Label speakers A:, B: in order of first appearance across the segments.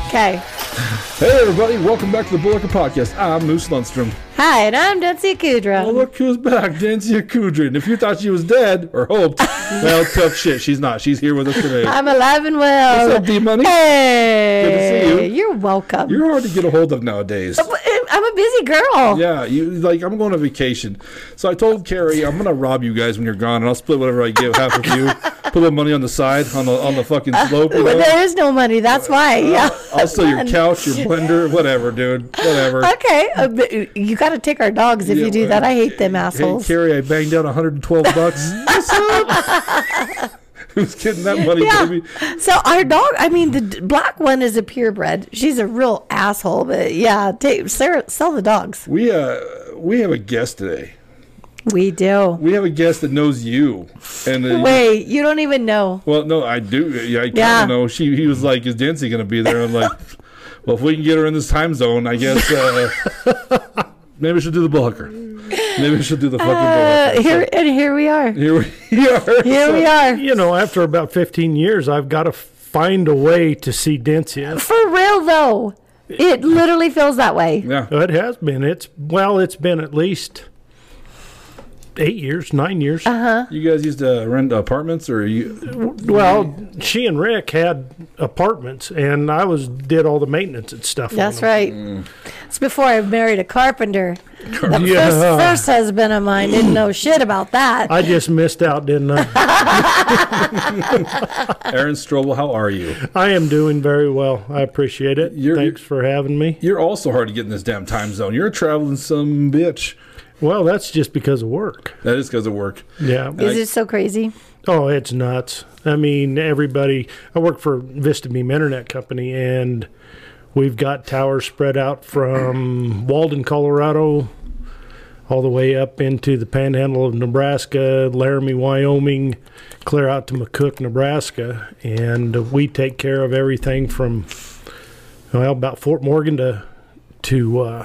A: Okay.
B: Hey everybody, welcome back to the Bullock Podcast. I'm Moose Lundstrom.
A: Hi, and I'm Densey Kudra.
B: Oh, look who's back, Densey Kudra. And if you thought she was dead, or hoped, well, tough shit. She's not. She's here with us today.
A: I'm alive and well.
B: What's up, D-Money?
A: Hey.
B: Good to see you.
A: You're welcome.
B: You're hard to get a hold of nowadays.
A: I'm a busy girl.
B: Yeah, I'm going on vacation. So I told Carrie, I'm going to rob you guys when you're gone, and I'll split whatever I give, half of you. Put a little money on the side, on the fucking slope. You know?
A: There is no money. That's why. Yeah.
B: I'll sell your couch, your blender, whatever, dude. Whatever.
A: Okay. You got to take our dogs if you do that. I hate them assholes.
B: Hey, Carrie, I banged out $112. What's up? Who's getting that money, baby?
A: So our dog, the black one is a purebred. She's a real asshole, but yeah, sell the dogs.
B: We have a guest today.
A: We do.
B: We have a guest that knows you. And
A: wait, you don't even know.
B: Well, no, I do. Yeah, I kind of know. He was like, "Is Densey going to be there?" I'm like, "Well, if we can get her in this time zone, I guess maybe we should do the Bullocker. Maybe we should do the fucking Bullocker."
A: Here we are.
B: Here we are.
C: You know, after about 15 years, I've got to find a way to see Densey.
A: For real, though. It literally feels that way.
B: Yeah.
C: It has been. It's been at least 8 years, 9 years.
B: You guys used to rent apartments, or you?
C: Well, she and Rick had apartments, and I did all the maintenance and stuff.
A: That's right. It's before I married a carpenter. The first husband of mine didn't know shit about that.
C: I just missed out, didn't I?
B: Aaron Strobel, how are you?
C: I am doing very well. I appreciate it. Thanks for having me.
B: You're also hard to get in this damn time zone. You're traveling some bitch.
C: Well, that's just because of work.
B: That is because of work.
C: Yeah.
A: Is it so crazy?
C: Oh, it's nuts. I work for Vista Beam Internet Company, and we've got towers spread out from Walden, Colorado, all the way up into the panhandle of Nebraska, Laramie, Wyoming, clear out to McCook, Nebraska. And we take care of everything from, about Fort Morgan to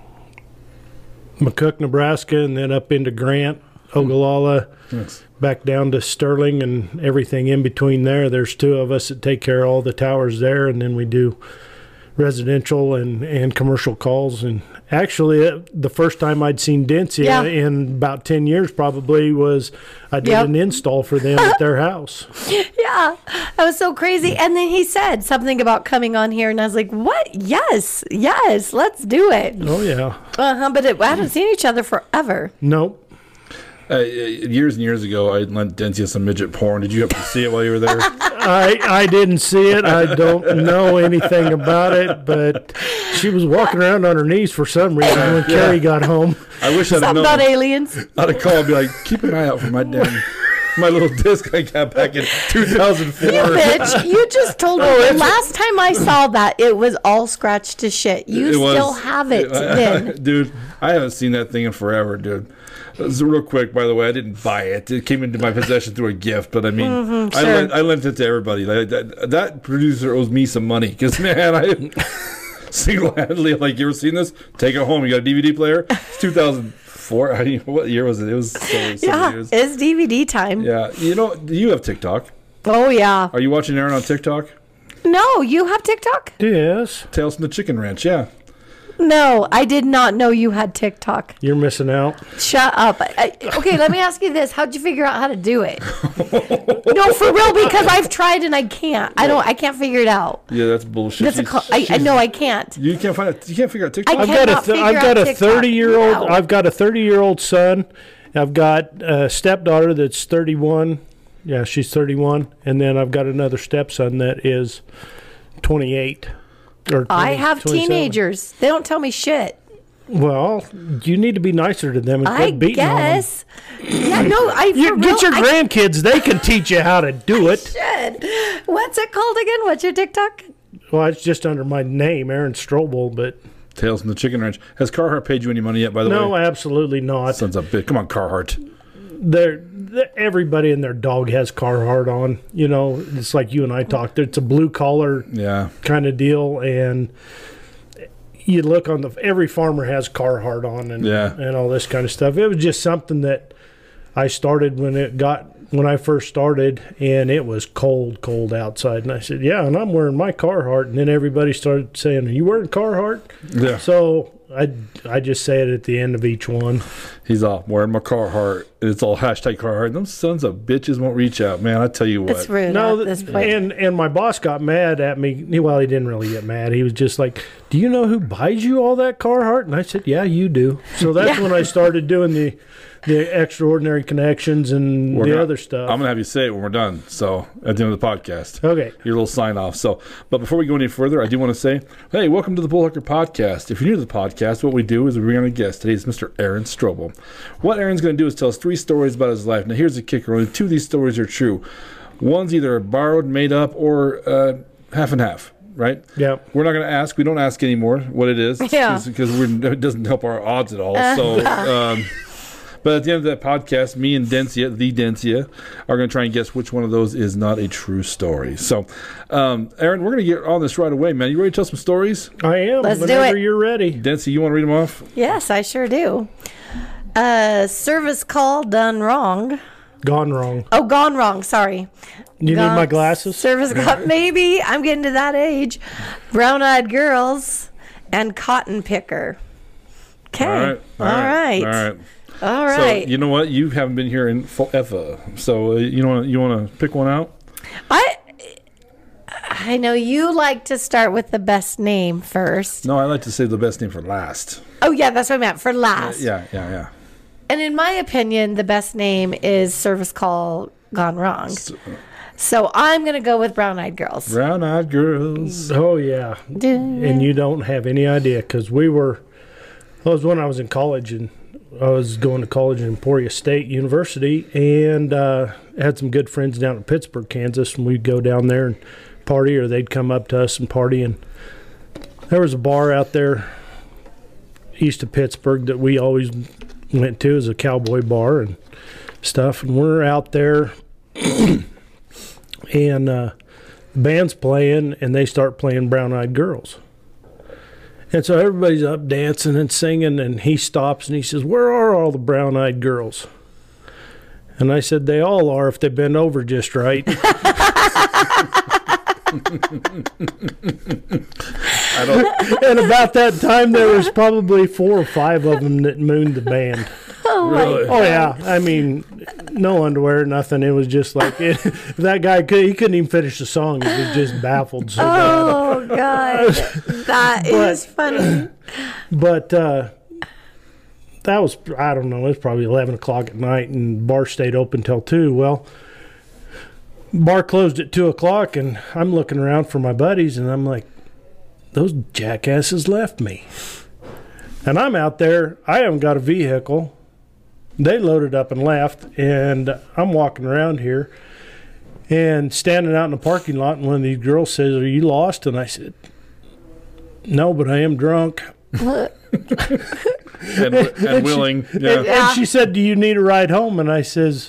C: McCook, Nebraska, and then up into Grant, Ogallala, back down to Sterling, and everything in between there. There's two of us that take care of all the towers there, and then we do residential and commercial calls. And actually, the first time I'd seen Densey in about 10 years probably was I did an install for them at their house.
A: Yeah, that was so crazy. And then he said something about coming on here, and I was like, what? Yes, let's do it.
C: Oh, yeah.
A: But I haven't seen each other forever.
C: Nope.
B: Years and years ago, I lent Densey some midget porn. Did you have to see it while you were there?
C: I didn't see it. I don't know anything about it, but she was walking around on her knees for some reason when Carrie got home.
B: I wish I'd have known.
A: Something about aliens.
B: I'd have called and be like, keep an eye out for my little disc I got back in 2004.
A: You bitch, you just told me the last time I saw that, it was all scratched to shit. You still have it then.
B: Dude, I haven't seen that thing in forever, dude. Real quick, by the way, I didn't buy it. It came into my possession through a gift, but I mean,
A: sure.
B: I lent it to everybody. That producer owes me some money because, man, I single-handedly, you ever seen this? Take it home. You got a DVD player? It's 2004. What year was it? It was so years.
A: It's DVD time.
B: Yeah. Do you have TikTok?
A: Oh, yeah.
B: Are you watching Aaron on TikTok?
A: No, you have TikTok?
C: Yes.
B: Tales from the Chicken Ranch, yeah.
A: No, I did not know you had TikTok.
C: You're missing out.
A: Shut up. Okay, let me ask you this. How'd you figure out how to do it? No, for real, because I've tried and I can't. I can't figure it out.
B: Yeah, that's bullshit.
A: No, I can't.
B: You can't find it. You can't figure out TikTok.
C: I've got a 30-year-old. I've got a 30-year-old son. I've got a stepdaughter that's 31. Yeah, she's 31, and then I've got another stepson that is 28.
A: I have 27. Teenagers. They don't tell me shit.
C: Well, you need to be nicer to them and quit beating on them.
A: Yeah, no,
C: get your grandkids. They can teach you how to do it.
A: Shit. What's it called again? What's your TikTok?
C: Well, it's just under my name, Aaron Strobel, but...
B: Tales from the Chicken Ranch. Has Carhartt paid you any money yet, by the way?
C: No, absolutely not.
B: Sons of a bitch. Come on, Carhartt.
C: Everybody and their dog has Carhartt on. It's like you and I talked. It's a blue collar kind of deal, and you look on every farmer has Carhartt on and all this kind of stuff. It was just something that I started when I first started, and it was cold outside. And I said, yeah, and I'm wearing my Carhartt. And then everybody started saying, are you wearing Carhartt?
B: Yeah.
C: So I just say it at the end of each one.
B: He's all wearing my Carhartt. It's all hashtag Carhartt. Them sons of bitches won't reach out, man. I tell you what.
A: That's rude
C: No,
A: at this point.
C: and my boss got mad at me. Well, he didn't really get mad. He was just like, do you know who buys you all that Carhartt? And I said, yeah, you do. So that's when I started doing the extraordinary connections and other stuff.
B: I'm going to have you say it when we're done. So at the end of the podcast.
C: Okay.
B: Your little sign off. So, but before we go any further, I do want to say, hey, welcome to the Bullhucker Podcast. If you're new to the podcast, what we do is we bring on a guest. Today is Mr. Aaron Strobel. What Aaron's going to do is tell us 3 stories about his life. Now, here's the kicker. Only 2 of these stories are true. One's either borrowed, made up, or half and half. Right?
C: Yeah.
B: We're not going to ask. We don't ask anymore what it is.
A: Yeah.
B: Because it doesn't help our odds at all. So, but at the end of that podcast, me and Dencia, the Dencia, are going to try and guess which one of those is not a true story. So, Aaron, we're going to get on this right away, man. You ready to tell some stories?
C: I am.
A: Let's do
C: Whenever
A: it.
C: you're ready.
B: Dencia, you want to read them off?
A: Yes, I sure do. Service call done wrong.
C: Gone wrong.
A: Oh, gone wrong. Sorry.
C: You need my glasses?
A: Service call. Maybe. I'm getting to that age. Brown-eyed girls and cotton picker. Okay.
B: All right. So, you know what? You haven't been here in forever. So, you want to pick one out?
A: I know you like to start with the best name first.
B: No, I like to say the best name for last.
A: Oh, yeah, that's what I meant. For last.
B: Yeah.
A: And in my opinion, the best name is Service Call Gone Wrong. So I'm going to go with Brown-Eyed Girls.
B: Brown-eyed girls.
C: Oh, yeah. And you don't have any idea, because that was when I was in college, and I was going to college at Emporia State University, and had some good friends down in Pittsburgh, Kansas, and we'd go down there and party, or they'd come up to us and party. And there was a bar out there east of Pittsburgh that we always went to, as a cowboy bar and stuff. And we're out there, and the band's playing, and they start playing Brown-Eyed Girls. And so everybody's up dancing and singing, and he stops and he says, where are all the brown-eyed girls? And I said, they all are if they bend over just right. And about that time, there was probably 4 or 5 of them that mooned the band.
B: Really?
C: Oh, yeah. I mean, no underwear, nothing. It was just like, that guy, he couldn't even finish the song. He was just baffled. So
A: Oh, God. That is funny.
C: But that was, I don't know, it was probably 11 o'clock at night, and bar stayed open till 2. Well, bar closed at 2 o'clock, and I'm looking around for my buddies, and I'm like, those jackasses left me. And I'm out there. I haven't got a vehicle. They loaded up and left, and I'm walking around here and standing out in the parking lot, and one of these girls says, are you lost? And I said, no, but I am drunk.
B: and willing. Yeah.
C: And she said, do you need a ride home? And I says,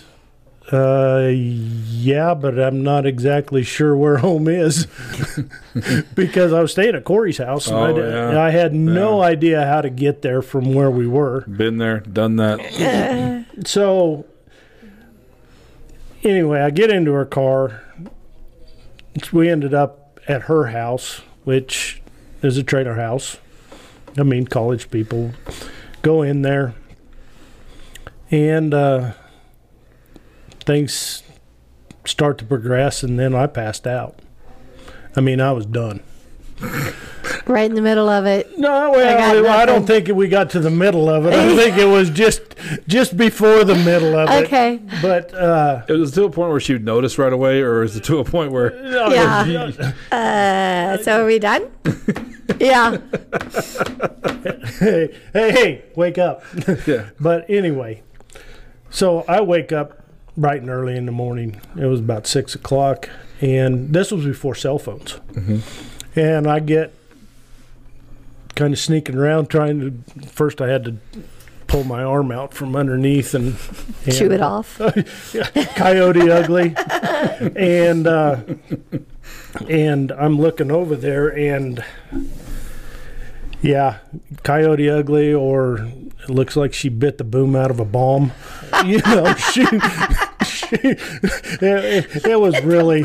C: yeah, but I'm not exactly sure where home is. Because I was staying at Corey's house, and I had no idea how to get there from where we were.
B: Been there, done that.
C: So anyway, I get into her car. We ended up at her house, which is a trailer house. I mean, college people go in there, and things start to progress, and then I passed out. I mean, I was done.
A: Right in the middle of it.
C: No, well, I don't think we got to the middle of it. I think it was just before the middle of it.
A: Okay.
C: But
B: it was to a point where she would notice right away, or is it to a point where?
A: Yeah. So are we done? Yeah.
C: Hey, wake up.
B: Yeah.
C: But anyway, so I wake up bright and early in the morning. It was about 6 o'clock, and this was before cell phones.
B: Mm-hmm.
C: And I get kind of sneaking around first I had to pull my arm out from underneath and
A: chew it off.
C: Coyote ugly. And I'm looking over there, and Yeah, Coyote Ugly, or it looks like she bit the boom out of a bomb. You know, it was really,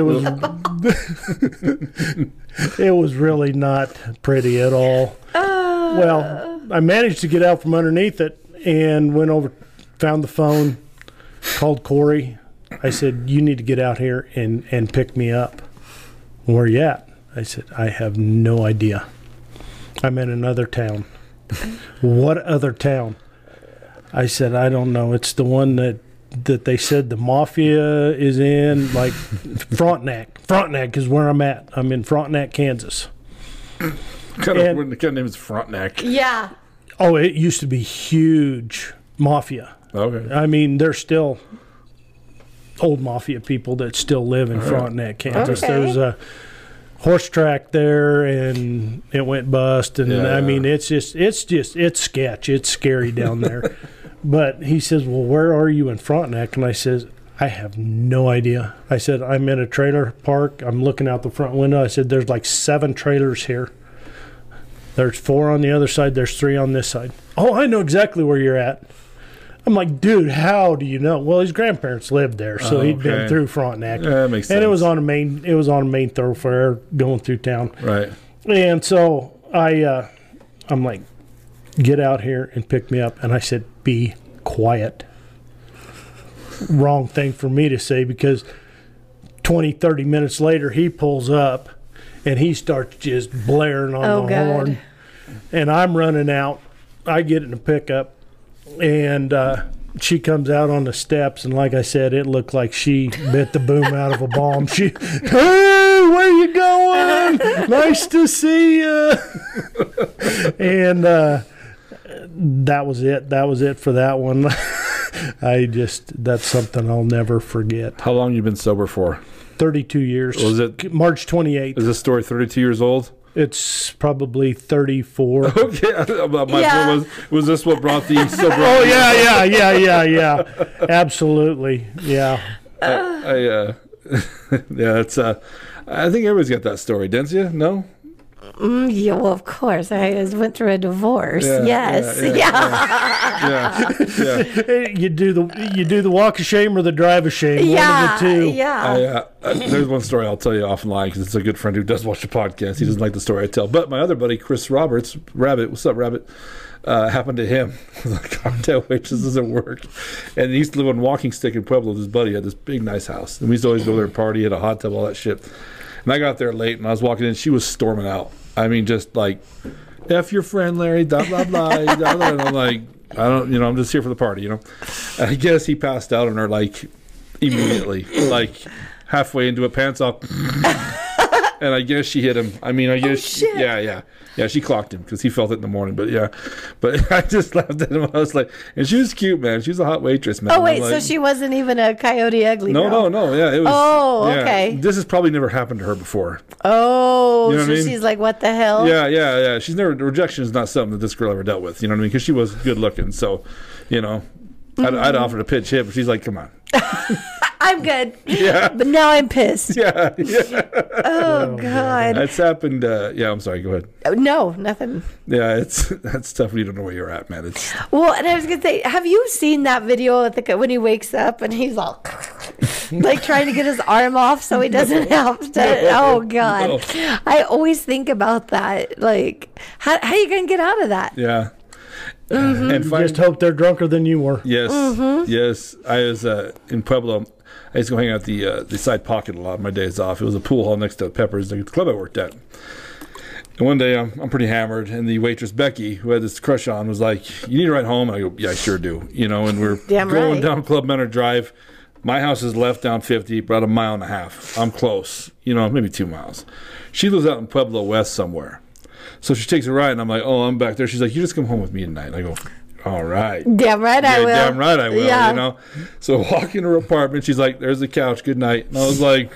C: it was really not pretty at all. Well, I managed to get out from underneath it and went over, found the phone, called Corey. I said, you need to get out here and pick me up. Where you at? I said, I have no idea. I'm in another town. What other town? I said, I don't know. It's the one that they said the mafia is in, like Frontenac. Frontenac is where I'm at. I'm in Frontenac, Kansas.
B: The kind of name is Frontenac.
A: Yeah.
C: Oh, it used to be huge mafia.
B: Okay.
C: I mean, there's still old mafia people that still live in Frontenac, Kansas.
A: Okay.
C: There's a horse track there, and it went bust. And I mean, it's sketch. It's scary down there. But he says, well, where are you in Frontenac? And I says, I have no idea. I said, I'm in a trailer park. I'm looking out the front window. I said, there's like 7 trailers here. There's 4 on the other side. There's 3 on this side. Oh, I know exactly where you're at. I'm like, dude, how do you know? Well, his grandparents lived there, so he'd been through Frontenac.
B: Yeah, that makes sense.
C: And it was on a main thoroughfare going through town.
B: Right.
C: And so I'm like, get out here and pick me up. And I said, be quiet. Wrong thing for me to say, because 20, 30 minutes later, he pulls up and he starts just blaring on the horn. And I'm running out. I get in the pickup, and she comes out on the steps, and like I said, it looked like she bit the boom out of a bomb. She, hey, where you going? Nice to see you. And that was it. That was it for that one. That's something I'll never forget.
B: How long you been sober for?
C: 32 years.
B: Was it
C: March 28th?
B: Is this story 32 years old?
C: It's probably 34.
B: Okay. Was this what brought the sobriety?
C: Oh, yeah. Absolutely. Yeah.
B: Yeah, it's I think everybody's got that story, didn't you? No?
A: Yeah, well, of course. I went through a divorce. Yes.
B: Yeah.
C: You do the walk of shame or the drive of shame. One of the two.
A: Yeah.
B: There's one story I'll tell you offline, because it's a good friend who does watch the podcast. He doesn't like the story I tell. But my other buddy, Chris Roberts, Rabbit, what's up, Rabbit? Happened to him. The cocktail waitress doesn't work. And he used to live on Walking Stick in Pueblo with his buddy. He had this big, nice house. And we used to always go there and party, had a hot tub, all that shit. And I got there late, and I was walking in. She was storming out. I mean, just like, F your friend, Larry, blah, blah, blah. And I'm like, I'm just here for the party, And I guess he passed out on her, like, immediately. Like, halfway into it, pants off. And I guess she hit him. I mean, I guess, yeah, she clocked him because he felt it in the morning. But I just laughed at him. I was like, and she was cute, man. She was a hot waitress, man.
A: Oh wait, so she wasn't even a Coyote Ugly girl?
B: No, yeah, it was.
A: Oh, okay.
B: This has probably never happened to her before.
A: Oh,
B: you know
A: so she's like, what the hell?
B: Yeah. She's never. Rejection is not something that this girl ever dealt with. You know what I mean? Because she was good looking. So, I'd offered a pitch hit, but she's like, come on.
A: I'm good.
B: Yeah.
A: But now I'm pissed.
B: Yeah.
A: Oh, God.
B: That's happened. I'm sorry. Go ahead.
A: No, nothing.
B: Yeah, that's tough when you don't know where you're at, man.
A: Well, and I was going to say, have you seen that video when he wakes up and he's all like trying to get his arm off so he doesn't have to? Oh, God. No. I always think about that. Like, how are you going to get out of that?
B: Yeah.
C: Mm-hmm. And just hope they're drunker than you were.
B: Yes.
A: Mm-hmm.
B: Yes. I was in Pueblo. I used to go hang out the side pocket a lot of my days off. It was a pool hall next to Pepper's, the club I worked at. And one day I'm pretty hammered, and the waitress Becky, who had this crush on, was like, "You need to ride home." And I go, "Yeah, I sure do." And we're going down Club Menor Drive. My house is left down 50, about a mile and a half. I'm close, maybe 2 miles. She lives out in Pueblo West somewhere. So she takes a ride, and I'm like, "Oh, I'm back there." She's like, "You just come home with me tonight." And I go, "All right."
A: Damn right I will.
B: Damn right I will, Yeah. So walk in her apartment. She's like, "There's the couch. Good night." And I was like,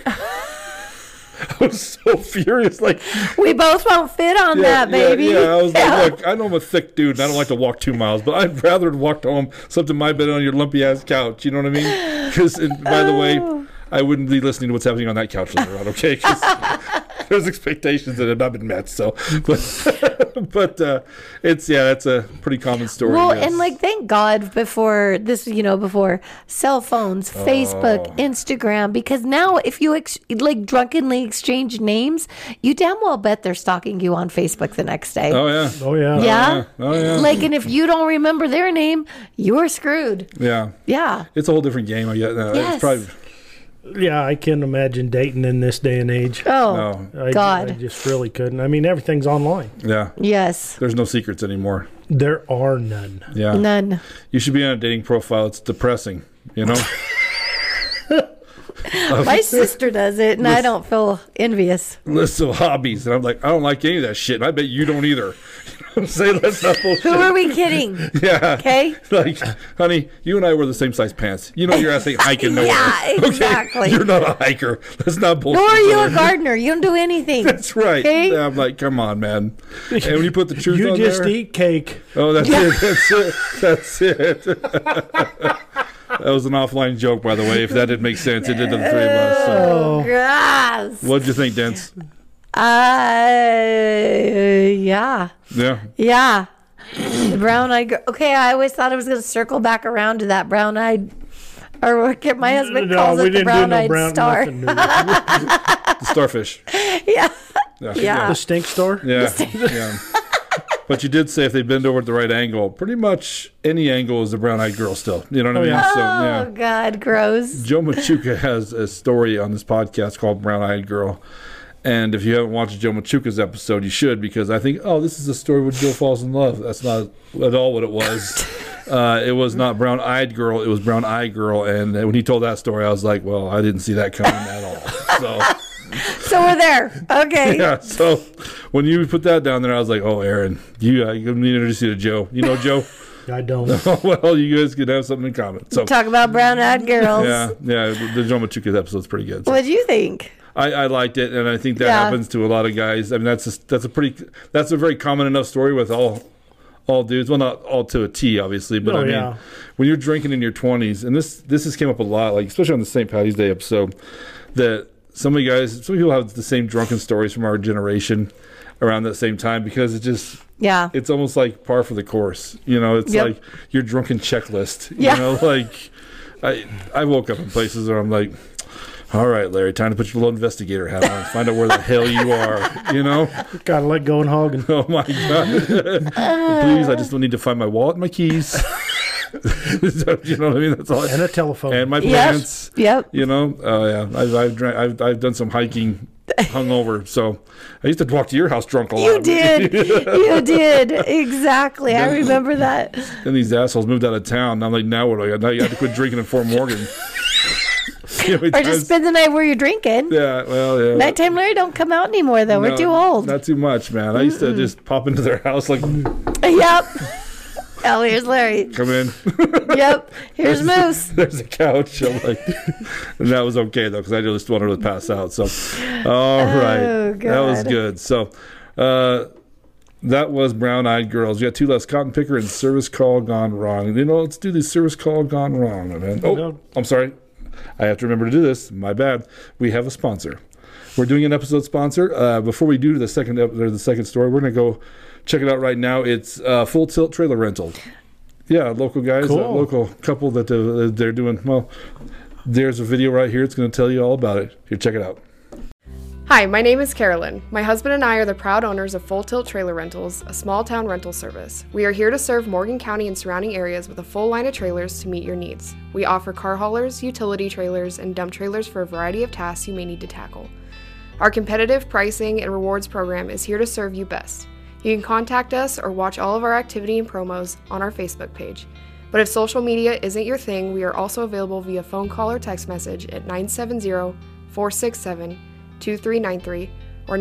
B: I was so furious. Like,
A: we both won't fit on that, baby.
B: Yeah, I was like, look, I know I'm a thick dude, and I don't like to walk 2 miles, but I'd rather have walked home, slept in my bed on your lumpy-ass couch. You know what I mean? Because, by the way, I wouldn't be listening to what's happening on that couch later on, okay? there's expectations that have not been met. So, but it's that's a pretty common story.
A: Well, and like, thank God before this, before cell phones, Facebook, Instagram, because now if you drunkenly exchange names, you damn well bet they're stalking you on Facebook the next day.
B: Oh yeah.
A: Yeah.
B: Oh yeah.
A: Like, and if you don't remember their name, you're screwed.
B: Yeah.
A: Yeah.
B: It's a whole different game. I guess.
A: Yes.
B: It's probably.
C: Yeah, I can't imagine dating in this day and age.
A: Oh,
C: I
A: God.
C: just really couldn't. I mean, everything's online.
B: Yeah.
A: Yes.
B: There's no secrets anymore.
C: There are none.
B: Yeah.
A: None.
B: You should be on a dating profile. It's depressing,
A: My sister does it, and I don't feel envious.
B: List of hobbies. And I'm like, I don't like any of that shit. And I bet you don't either. Say that's not bullshit.
A: Who are we kidding?
B: Yeah.
A: Okay.
B: Like, honey, you and I wear the same size pants. Your ass ain't hiking nowhere.
A: Yeah, exactly.
B: Okay? You're not a hiker. That's not bullshit.
A: Nor are you a gardener. You don't do anything.
B: That's right.
A: Okay?
B: I'm like, come on, man. And when you put the truth
C: You
B: on
C: just
B: there,
C: eat cake.
B: oh, that's it. That's it. That was an offline joke, by the way. If that didn't make sense, it did to the three of us. So.
A: Oh, gosh.
B: What'd you think, Dents?
A: Yeah.
B: Yeah.
A: Yeah. The brown-eyed girl. Okay, I always thought I was going to circle back around to that brown-eyed, or what my husband calls it, the brown-eyed star.
B: The starfish.
A: Yeah.
B: Yeah.
C: The stink star?
B: Yeah. Yeah. But you did say if they bend over at the right angle, pretty much any angle is a brown-eyed girl still. You know what I mean?
C: Yeah.
B: So, yeah.
A: Oh, God, gross.
B: Joe Machuca has a story on this podcast called Brown-Eyed Girl. And if you haven't watched Joe Machuca's episode, you should, because I think, this is a story where Joe falls in love. That's not at all what it was. It was not Brown-Eyed Girl. It was Brown-Eyed Girl. And when he told that story, I was like, well, I didn't see that coming at all.
A: So we're there. Okay.
B: Yeah. So when you put that down there, I was like, oh, Aaron, you need to introduce you to Joe. You know Joe?
C: I don't.
B: Well, you guys could have something in common. So
A: Talk about brown-eyed girls.
B: yeah. The Joe Machuca episode's pretty good. So.
A: What do you think?
B: I liked it, and I think that happens to a lot of guys. I mean, that's a very common enough story with all dudes. Well, not all to a T, obviously, but I mean, when you're drinking in your 20s, and this has came up a lot, like especially on the St. Patty's Day episode, that some people have the same drunken stories from our generation around that same time, because it's almost like par for the course. It's like your drunken checklist. Like I woke up in places where I'm like, all right, Larry, time to put your little investigator hat on and find out where the hell you are,
C: Gotta let go and hog.
B: Oh, my God. Please, I just don't need to find my wallet and my keys. You know what I mean? That's all.
C: And a telephone.
B: And my pants.
A: Yep.
B: Oh, yeah. I've done some hiking hungover, so I used to walk to your house drunk a lot.
A: You did. You did. Exactly. I remember that.
B: And these assholes moved out of town. And I'm like, now what do I got? Now you got to quit drinking in Fort Morgan.
A: Or just spend the night where you're drinking.
B: Yeah, well, yeah.
A: Nighttime Larry don't come out anymore, though. We're too old.
B: Not too much, man. I used to just pop into their house like...
A: Yep. Oh, here's Larry.
B: Come in.
A: Yep. Here's Moose.
B: There's a couch. I'm like... And that was okay, though, because I just wanted to pass out. So, all right.
A: God.
B: That was good. So, that was Brown-Eyed Girls. You got two less, Cotton Picker and Service Call Gone Wrong. Let's do the Service Call Gone Wrong, man. Oh, no. I'm sorry. I have to remember to do this. My bad. We have a sponsor. We're doing an episode sponsor. Before we do the second story, we're going to go check it out right now. It's Full Tilt Trailer Rental. Yeah, local guys,
C: cool.
B: Local couple that they're doing. Well, there's a video right here. It's going to tell you all about it. Here, check it out.
D: Hi, my name is Carolyn. My husband and I are the proud owners of Full Tilt Trailer Rentals, a small town rental service. We are here to serve Morgan County and surrounding areas with a full line of trailers to meet your needs. We offer car haulers, utility trailers, and dump trailers for a variety of tasks you may need to tackle. Our competitive pricing and rewards program is here to serve you best. You can contact us or watch all of our activity and promos on our Facebook page. But if social media isn't your thing, we are also available via phone call or text message at 970-467-2393 or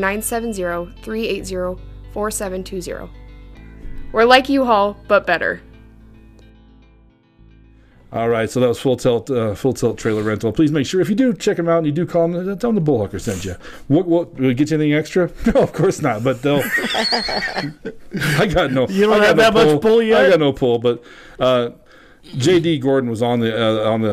D: 970-380-4720. We're like U-Haul, but better.
B: All right, so that was Full Tilt Trailer Rental. Please make sure if you do check them out and you do call them, tell them the Bullhooker sent you. What will it get you anything extra? No, of course not. But they'll. I got no.
C: You don't have that much pull yet.
B: I got no pull, but. J.D. Gordon was on the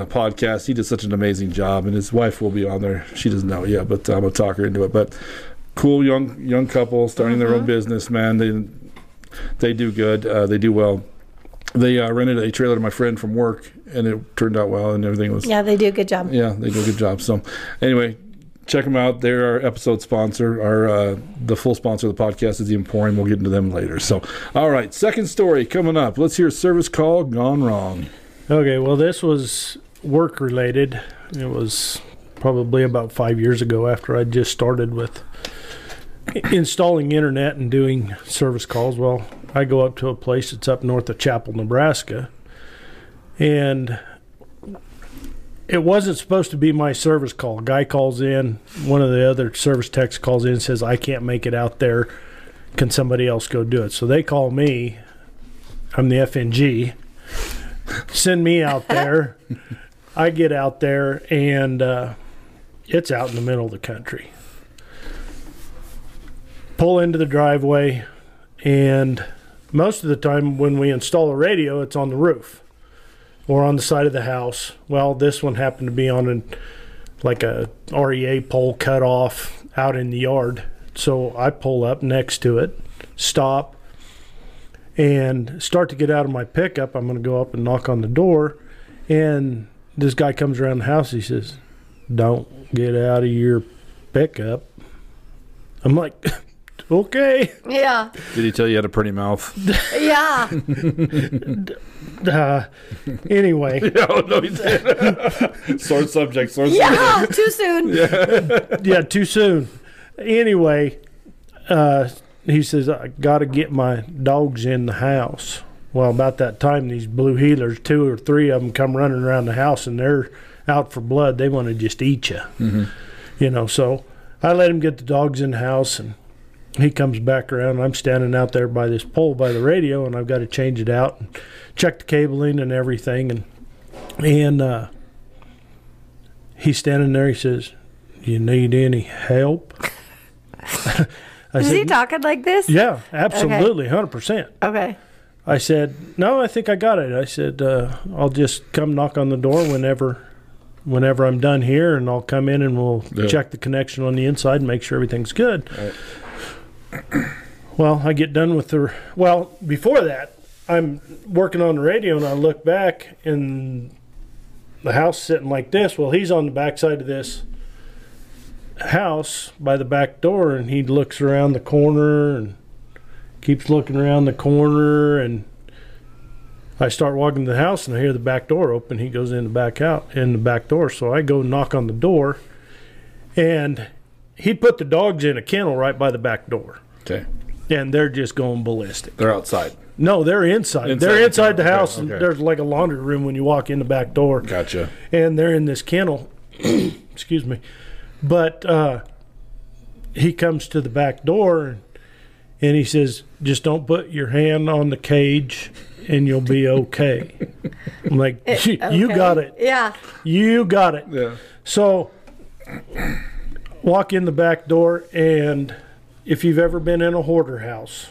B: podcast. He did such an amazing job, and his wife will be on there. She doesn't know yet, but I'm going to talk her into it. But cool young couple starting their own business, man. They do good. They do well. They rented a trailer to my friend from work, and it turned out well, and everything was...
A: Yeah, they do a good job.
B: Yeah, they do a good job. So, anyway, check them out. They're our episode sponsor. The full sponsor of the podcast is the Emporium. We'll get into them later. So, all right, second story coming up. Let's hear service call gone wrong.
C: Okay, well, this was work-related. It was probably about 5 years ago after I just started with installing internet and doing service calls. Well, I go up to a place that's up north of Chapel, Nebraska, and it wasn't supposed to be my service call. A guy calls in, one of the other service techs calls in and says, I can't make it out there. Can somebody else go do it? So they call me. I'm the FNG. Send me out there. I get out there, and it's out in the middle of the country. Pull into the driveway, and most of the time when we install a radio, it's on the roof or on the side of the house. Well, this one happened to be on a REA pole cut off out in the yard. So I pull up next to it, stop, and start to get out of my pickup. I'm going to go up and knock on the door, and this guy comes around the house. He says, "Don't get out of your pickup." I'm like, okay.
A: Yeah.
B: Did he tell you had a pretty mouth?
A: Yeah.
C: Anyway.
B: No, he did. Sore subject.
A: Yeah, too soon.
C: Yeah, too soon. Anyway, he says, I got to get my dogs in the house. Well, about that time, these blue heelers, 2 or 3 of them come running around the house, and they're out for blood. They want to just eat you. Mm-hmm. You know, so I let him get the dogs in the house, and he comes back around, and I'm standing out there by this pole by the radio, and I've got to change it out and check the cabling and everything. And he's standing there. He says, "You need any help?"
A: Is he talking like this?
C: Yeah, absolutely, 100%.
A: Okay.
C: I said, "No, I think I got it." I said, "I'll just come knock on the door whenever I'm done here, and I'll come in and we'll check the connection on the inside and make sure everything's good." Right. Well, I get done with before that, I'm working on the radio, and I look back, and the house sitting like this. Well, he's on the backside of this house by the back door, and he looks around the corner and keeps looking around the corner, and I start walking to the house, and I hear the back door open. He goes in the back door. So I go knock on the door, and he put the dogs in a kennel right by the back door.
B: Okay.
C: And they're just going ballistic.
B: They're outside.
C: No, they're inside. They're inside the house, and there's like a laundry room when you walk in the back door.
B: Gotcha.
C: And they're in this kennel. Excuse me. But he comes to the back door, and he says, "Just don't put your hand on the cage, and you'll be okay." I'm like, "You got it."
A: Yeah.
C: You got it.
B: Yeah.
C: So walk in the back door, and if you've ever been in a hoarder house,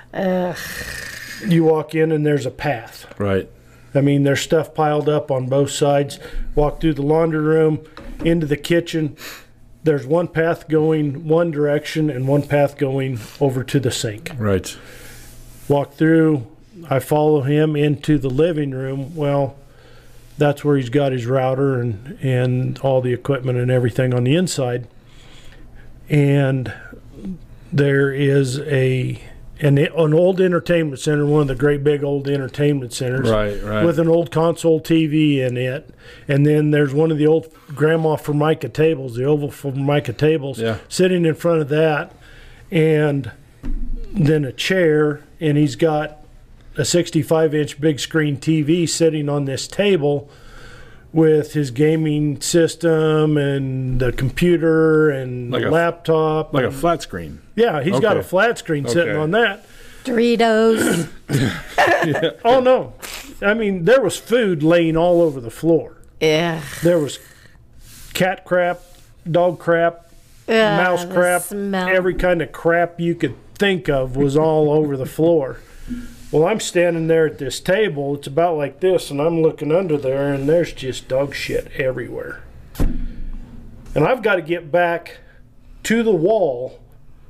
C: you walk in and there's a path.
B: Right.
C: I mean, there's stuff piled up on both sides. Walk through the laundry room, into the kitchen. There's one path going one direction and one path going over to the sink.
B: Right.
C: Walk through. I follow him into the living room. Well, that's where he's got his router and all the equipment and everything on the inside. And there is an old entertainment center, one of the great big old entertainment centers,
B: right,
C: with an old console TV in it. And then there's one of the old Grandma Formica tables, the oval Formica tables, sitting in front of that, and then a chair, and he's got a 65-inch big screen TV sitting on this table with his gaming system and the computer and like the laptop.
B: Like a flat screen.
C: Yeah, he's got a flat screen sitting on that.
A: Doritos.
C: Yeah. Oh, no. I mean, there was food laying all over the floor.
A: Yeah.
C: There was cat crap, dog crap, mouse crap, every kind of crap you could think of was all over the floor. Well, I'm standing there at this table. It's about like this, and I'm looking under there, and there's just dog shit everywhere. And I've got to get back to the wall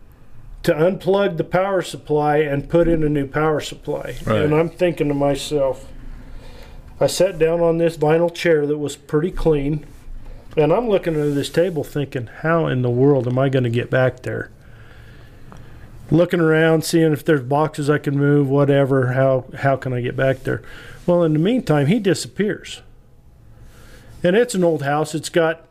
C: to unplug the power supply and put in a new power supply.
B: Right.
C: And I'm thinking to myself, I sat down on this vinyl chair that was pretty clean, and I'm looking at this table thinking, how in the world am I going to get back there? Looking around, seeing if there's boxes I can move, whatever, how can I get back there? Well, in the meantime, he disappears. And it's an old house. It's got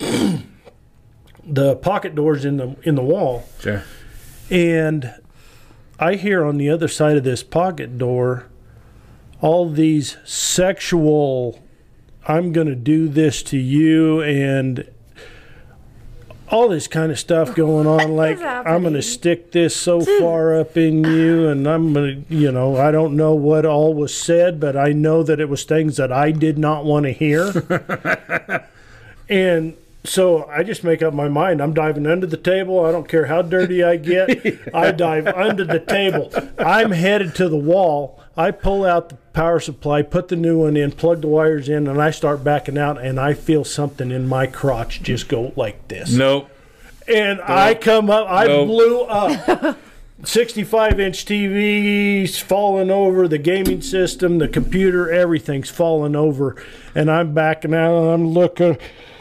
C: the pocket doors in the wall.
B: Okay.
C: And I hear on the other side of this pocket door all these sexual, I'm going to do this to you, and all this kind of stuff going on. Like, I'm going to stick this so far up in you, and I'm going to, I don't know what all was said, but I know that it was things that I did not want to hear. And so I just make up my mind. I'm diving under the table. I don't care how dirty I get. I dive under the table. I'm headed to the wall. I pull out the power supply, put the new one in, plug the wires in, and I start backing out, and I feel something in my crotch just go like this.
B: Nope.
C: And nope. I come up. I blew up. 65-inch TV's falling over, the gaming system, the computer, everything's falling over. And I'm backing out, and I'm looking.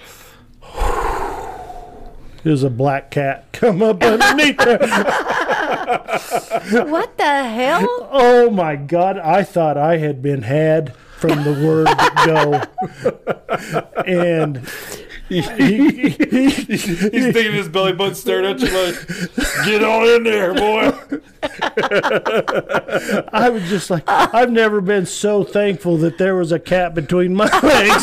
C: There's a black cat come up underneath there.
A: What the hell?
C: Oh my God! I thought I had been had from the word go, and
B: he's thinking his belly button staring at you like, "Get on in there, boy."
C: I was just like, I've never been so thankful that there was a cat between my legs.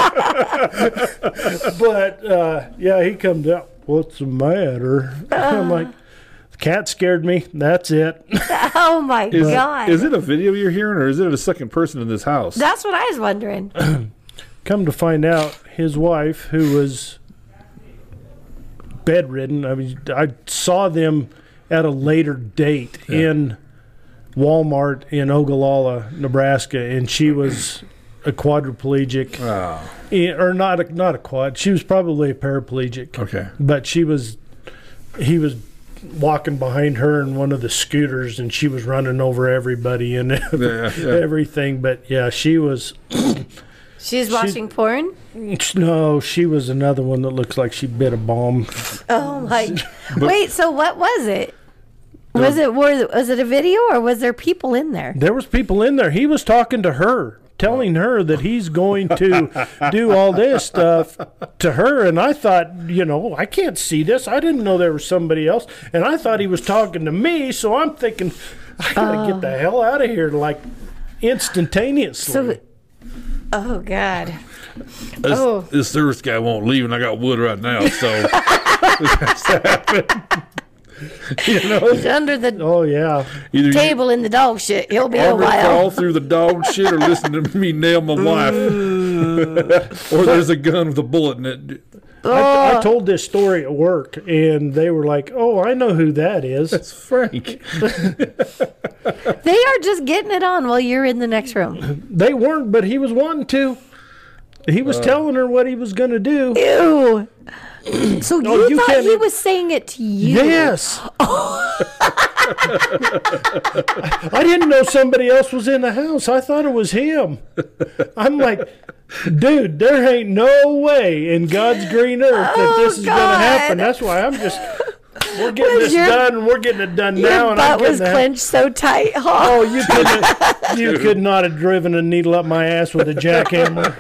C: But yeah, he comes out. What's the matter? I'm like, the cat scared me. That's it.
A: Oh my God.
B: Is it a video you're hearing, or is it a second person in this house?
A: That's what I was wondering.
C: Come to find out, his wife, who was bedridden, I saw them at a later date in Walmart in Ogallala, Nebraska, and she was a quadriplegic.
B: Oh.
C: Or not a quad. She was probably a paraplegic.
B: Okay.
C: But he was walking behind her in one of the scooters, and she was running over everybody and everything. But yeah, she was.
A: She's watching porn?
C: No, she was another one that looks like she bit a bomb.
A: Oh my! Wait, so what was it? Was it a video, or was there people in there?
C: There was people in there. He was talking to her, telling her that he's going to do all this stuff to her. And I thought, I can't see this. I didn't know there was somebody else. And I thought he was talking to me. So I'm thinking, I got to get the hell out of here, like, instantaneously.
A: Oh, God.
B: This service guy won't leave, and I got wood right now. So this has to happen.
A: He's under the
B: either
A: table in the dog shit. He'll be a while.
B: Crawl through the dog shit, or listen to me nail my wife. Or there's a gun with a bullet in it.
C: I told this story at work, and they were like, "Oh, I know who that is."
B: That's Frank.
A: They are just getting it on while you're in the next room.
C: They weren't, but he was wanting to. He was telling her what he was going to do.
A: Ew. So you thought he was saying it to you?
C: Yes. I didn't know somebody else was in the house. I thought it was him. I'm like, dude, there ain't no way in God's green earth that this is going to happen. That's why we're getting this done, and we're getting it done now.
A: Your butt was clenched so tight.
C: Oh, you could not have driven a needle up my ass with a jackhammer.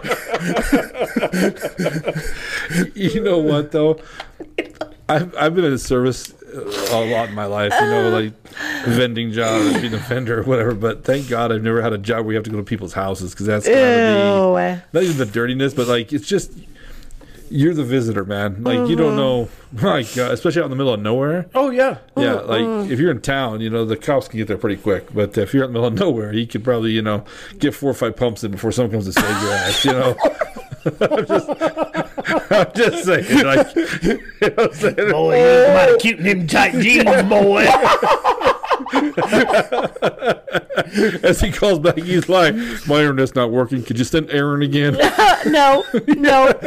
B: You know what, though? I've been in a service a lot in my life, like vending jobs, being a vendor or whatever, but thank God I've never had a job where you have to go to people's houses, because that's gotta be, not even the dirtiness, but like, it's just, you're the visitor, man. Like, you don't know, like, especially out in the middle of nowhere.
C: Oh, yeah.
B: Yeah, like, if you're in town, the cops can get there pretty quick, but if you're out in the middle of nowhere, you could probably, get 4 or 5 pumps in before someone comes to save your ass, I'm just saying, like,
C: boy, you might keep them tight jeans, boy.
B: As he calls back, he's like, "My internet's not working. Could you send Aaron again?"
A: No.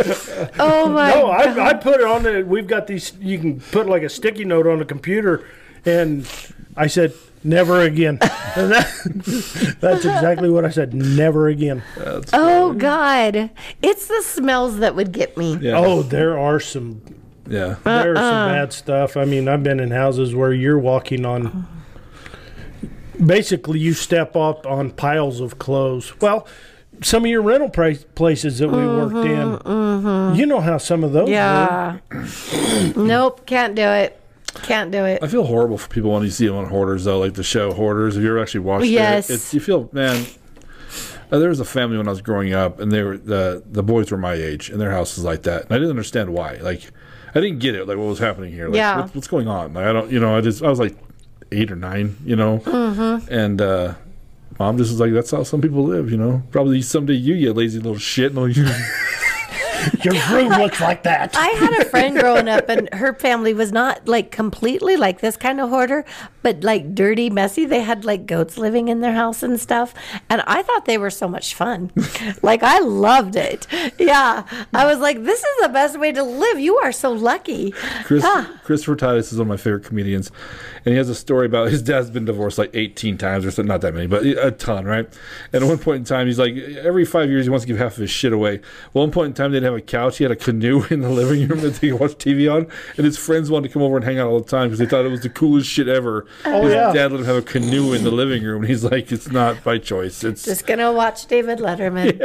A: Oh my!
C: No, I put it on the. We've got these. You can put like a sticky note on the computer, And I said, never again. And that's exactly what I said. Never again.
A: Oh, God. It's the smells that would get me.
B: Yeah.
C: Oh, there are some
B: Yeah.
C: There's some bad stuff. I mean, I've been in houses where you're walking on. Basically, you step up on piles of clothes. Well, some of your rental places that we worked in, you know how some of those
A: Yeah. Nope, can't do it. Can't do it.
B: I feel horrible for people when you see them on Hoarders, though, like the show Hoarders. Have you ever actually watched
A: Yes.
B: it? You feel, man. There was a family when I was growing up, and they were the boys were my age, and their house was like that. And I didn't understand why. Like, I didn't get it. Like, what was happening here? Like,
A: Yeah.
B: what's going on? Like, I don't. You know, I was like 8 or 9. You know, and mom just was like, that's how some people live. You know, probably someday you lazy little shit. And
C: your room looks like that.
A: I had a friend growing up, and her family was not like completely like this kind of hoarder, but like dirty, messy. They had like goats living in their house and stuff. And I thought they were so much fun. Like, I loved it. Yeah. I was like, this is the best way to live. You are so lucky.
B: Christopher Titus is one of my favorite comedians, and he has a story about his dad's been divorced like 18 times or something, not that many, but a ton, right? And at one point in time, he's like, every 5 years he wants to give half of his shit away. Well, at one point in time, they didn't have a couch. He had a canoe in the living room that they could watch TV on, and his friends wanted to come over and hang out all the time because they thought it was the coolest shit ever. His dad let him have a canoe in the living room, and he's like, it's not by choice. It's
A: just gonna watch David Letterman.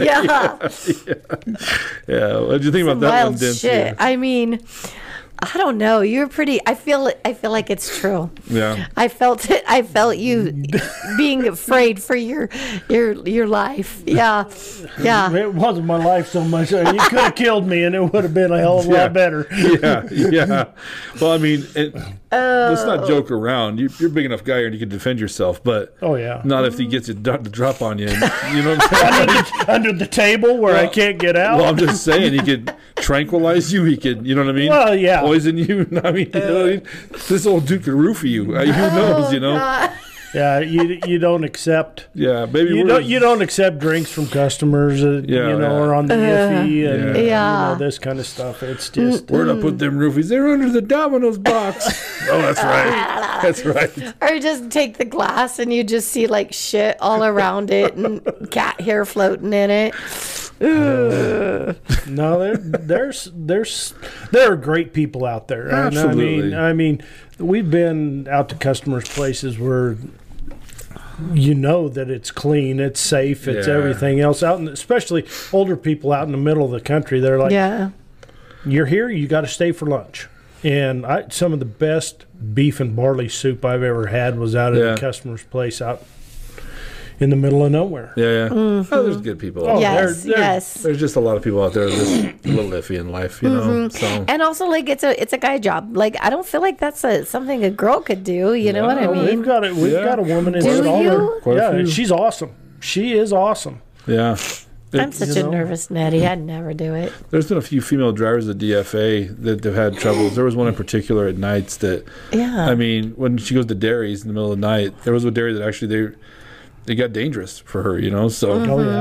B: Yeah. What did you think about that one, Dempsey?
A: Shit. I mean, I don't know. You're pretty. I feel like it's true.
B: Yeah.
A: I felt it. I felt you being afraid for your life. Yeah. Yeah.
C: It wasn't my life so much. You could have killed me, and it would have been a hell of a lot better.
B: Yeah. Well, I mean, let's not joke around. You're a big enough guy, and you can defend yourself. But not if he gets it to drop on you. You know what I'm saying?
C: Under the table where I can't get out.
B: Well, I'm just saying, he could tranquilize you. He could, you know what I mean?
C: Well, yeah.
B: Poison you. I mean, you know what I mean? This old dude could roofie you. Who knows? You know.
A: God.
C: Yeah, you don't accept.
B: Yeah, maybe
C: you don't accept drinks from customers. Or on the iffy and this kind of stuff. It's just
B: where'd I put them roofies? They're under the Domino's box. Oh, that's right. That's right.
A: Or just take the glass and you just see like shit all around it and cat hair floating in it.
C: No, there are great people out there.
B: Absolutely.
C: I mean, we've been out to customers' places where you know that it's clean, it's safe, it's everything else out, and especially older people out in the middle of the country. They're like, you're here, you got to stay for lunch. And some of the best beef and barley soup I've ever had was out at a customer's place out in the middle of nowhere.
B: Yeah. Oh, there's good people.
C: Oh,
A: yes.
B: There's just a lot of people out there that's a little iffy in life, you know. So.
A: And also, like, it's a guy job. Like, I don't feel like that's something a girl could do. You know what I mean?
C: We've got a woman in
A: you?
C: She's awesome. She is awesome.
B: Yeah.
A: I'm such a nervous Nettie. I'd never do it.
B: There's been a few female drivers at DFA that have had troubles. There was one in particular at nights that, I mean, when she goes to dairies in the middle of the night, there was a dairy that actually it got dangerous for her, you know. So,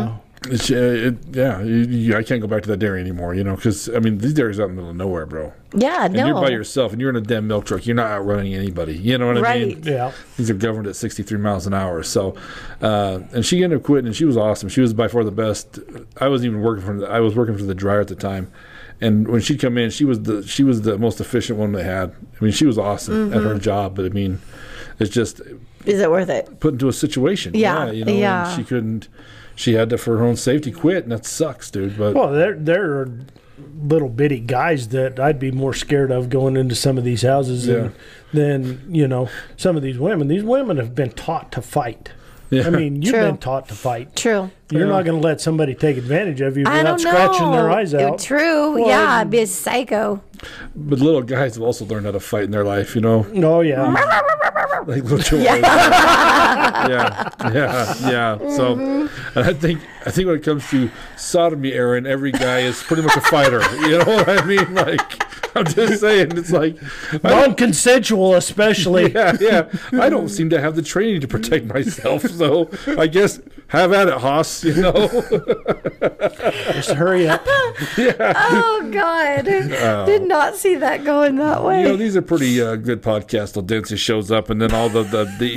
B: I can't go back to that dairy anymore, you know, because I mean these dairies out in the middle of nowhere, bro.
A: Yeah,
B: and you're by yourself, and you're in a damn milk truck. You're not outrunning anybody. You know what I mean?
C: Yeah.
B: These are governed at 63 miles an hour. So, and she ended up quitting, and she was awesome. She was by far the best. I was working for the dryer at the time. And when she'd come in, she was the most efficient one they had. I mean, she was awesome at her job, but I mean, it's just.
A: Is it worth it?
B: Put into a situation.
A: Yeah.
B: And she couldn't. She had to, for her own safety, quit, and that sucks, dude. But
C: there are little bitty guys that I'd be more scared of going into some of these houses than some of these women. These women have been taught to fight. Yeah. I mean, you've been taught to fight.
A: True.
C: You're not going to let somebody take advantage of you without scratching their eyes out.
A: True. Well, I'd be a psycho.
B: But little guys have also learned how to fight in their life, you know?
C: Oh, yeah.
B: Like little children. Yeah. So, and I think when it comes to sodomy, Aaron, every guy is pretty much a fighter. You know what I mean? Like, I'm just saying, it's like
C: non-consensual, especially.
B: Yeah. I don't seem to have the training to protect myself, so I guess have at it, Haas. You know,
C: just hurry up.
B: Yeah.
A: Oh God, did not see that going that way.
B: You know, these are pretty good podcasts. Till Dempsey shows up, and then all the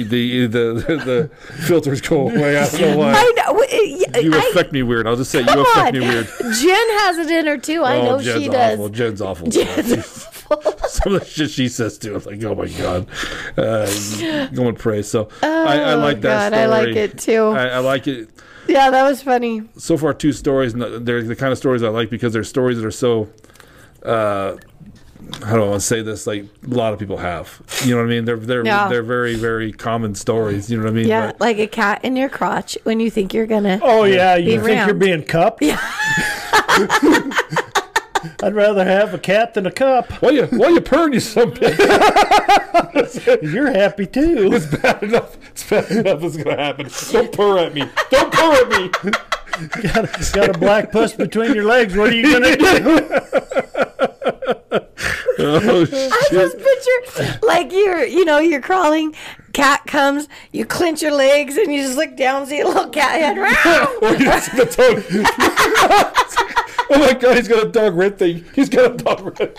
B: filters go away. I don't know why.
A: I know.
B: You affect me weird. I'll just say you affect me weird.
A: Jen has it in her too. I know
B: Jen's
A: she
B: awful.
A: does.
B: Jen's awful.
A: Jen's awful.
B: Some of the shit she says too. I'm like, oh my God. Go and pray. So I like that story.
A: I like it too.
B: I like it.
A: Yeah, that was funny.
B: So far, 2 stories. They're the kind of stories I like because they're stories that are so. How do I want to say this? Like a lot of people have. You know what I mean? They're very, very common stories. You know what I mean?
A: Yeah, like a cat in your crotch when you think you're gonna.
C: Oh yeah, you think
A: round.
C: you're being cupped? Yeah. I'd rather have a cat than a cup.
B: Why you purring, you son of a bitch?
C: You're happy too.
B: It's bad enough. It's gonna happen. Don't purr at me. Don't purr at me.
C: Got a black puss between your legs. What are you gonna do?
B: Oh shit!
A: I just picture like you're crawling. Cat comes, you clench your legs, and you just look down, see a little cat head.
B: Or you see the dog. Oh my God! He's got a dog red thing. He's got a dog red.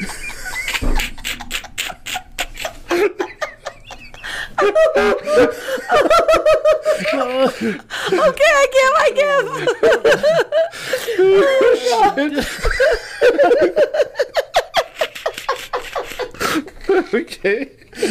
A: Okay, I give.
B: Oh, shit. Okay.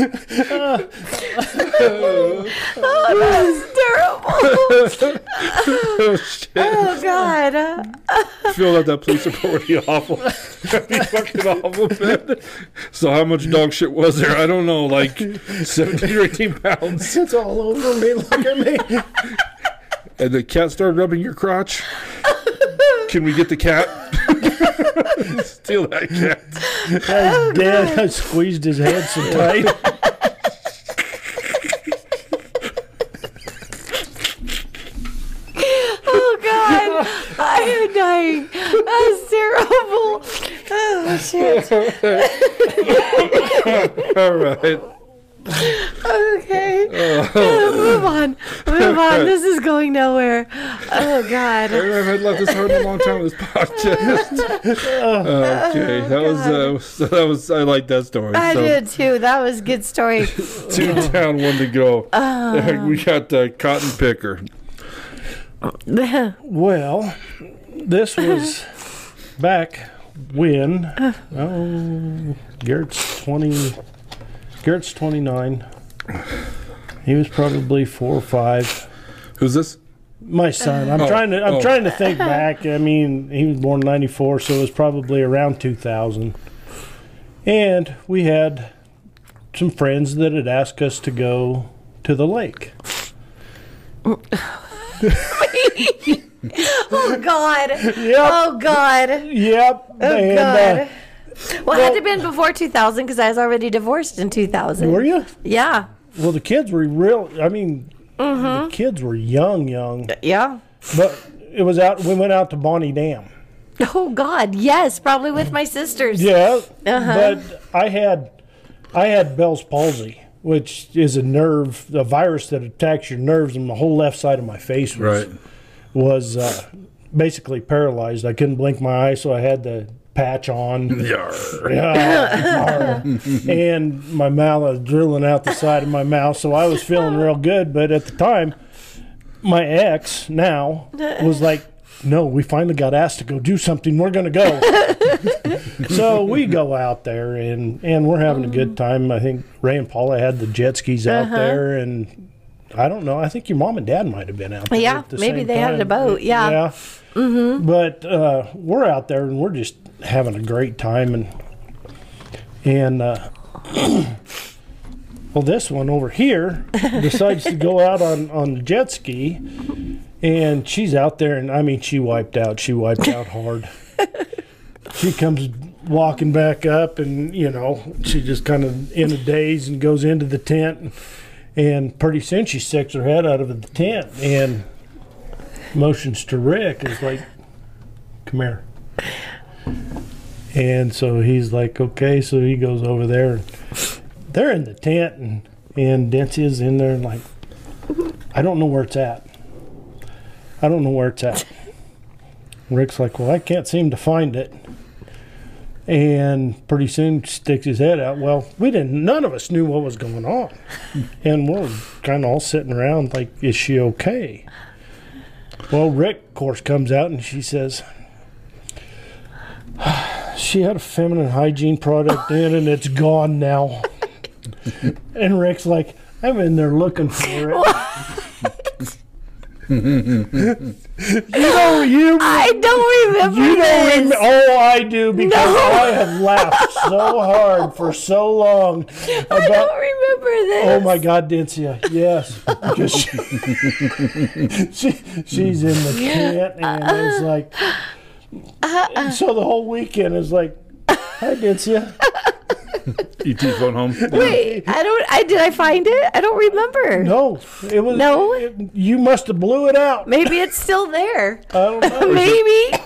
A: Oh, that was terrible.
B: Oh shit.
A: Oh God.
B: Fill out that police report would be awful. That'd be fucking awful, man. So how much dog shit was there? I don't know, like 17 or 18 pounds.
C: It's all over me. Look at me.
B: And the cat started rubbing your crotch. Can we get the cat? Steal that cat.
C: Oh, Dad, I squeezed his head so tight.
A: Oh God, I am dying. That's terrible. Oh shit.
B: All right.
A: Okay. Move on. This is going nowhere. Oh God.
B: I've left this hard a long time with this podcast. Okay, that was. I like that story.
A: I did too. That was a good story.
B: 2 down, 1 to go. We got Cotton Picker.
C: Well, this was back when. Garrett's 29. He was probably 4 or 5.
B: Who's this?
C: My son. I'm trying to think back. I mean, he was born in 94, so it was probably around 2000. And we had some friends that had asked us to go to the lake.
A: Oh God.
C: Yep.
A: Oh God.
C: Yep.
A: Oh
C: And,
A: God. Well, it had to have been before 2000 because I was already divorced in 2000.
C: were you?
A: Yeah.
C: Well, the kids were the kids were young.
A: Yeah.
C: But it was out. We went out to Bonnie Dam.
A: Oh God. Yes, probably with my sisters.
C: Yeah. But I had Bell's palsy, which is a virus that attacks your nerves, and the whole left side of my face was basically paralyzed. I couldn't blink my eyes, so I had the patch on. And my mouth was drilling out the side of my mouth, so I was feeling real good. But at the time, my ex now was like, no, we finally got asked to go do something. We're going to go. So we go out there, and we're having a good time. I think Ray and Paula had the jet skis out there, and I don't know. I think your mom and dad might have been out there.
A: Yeah,
C: at the
A: maybe
C: same
A: they
C: time.
A: had a boat. Yeah.
C: But we're out there, and we're just having a great time, and well, this one over here decides to go out on the jet ski, and she's out there, and I mean, she wiped out hard. She comes walking back up, and she just kind of in a daze and goes into the tent, and pretty soon she sticks her head out of the tent and motions to Rick, is like, come here. And so he's like, okay. So he goes over there. And they're in the tent, and Dency's in there, and like, I don't know where it's at. I don't know where it's at. Rick's like, well, I can't seem to find it. And pretty soon sticks his head out. Well, none of us knew what was going on. And we're kind of all sitting around like, is she okay? Well, Rick, of course, comes out and she says, she had a feminine hygiene product in and it's gone now. And Rick's like, I'm in there looking for it.
A: I don't remember this.
C: I do, because I have laughed so hard for so long.
A: I don't remember this.
C: Oh my God, Dencia, yes. Because she's in the tent, and it's like, so the whole weekend is like, hi, Dencia.
B: ET phone home.
A: Wait, did I find it? I don't remember.
C: No, it was.
A: No?
C: You must have blew it out.
A: Maybe it's still there.
C: I don't know.
A: Maybe.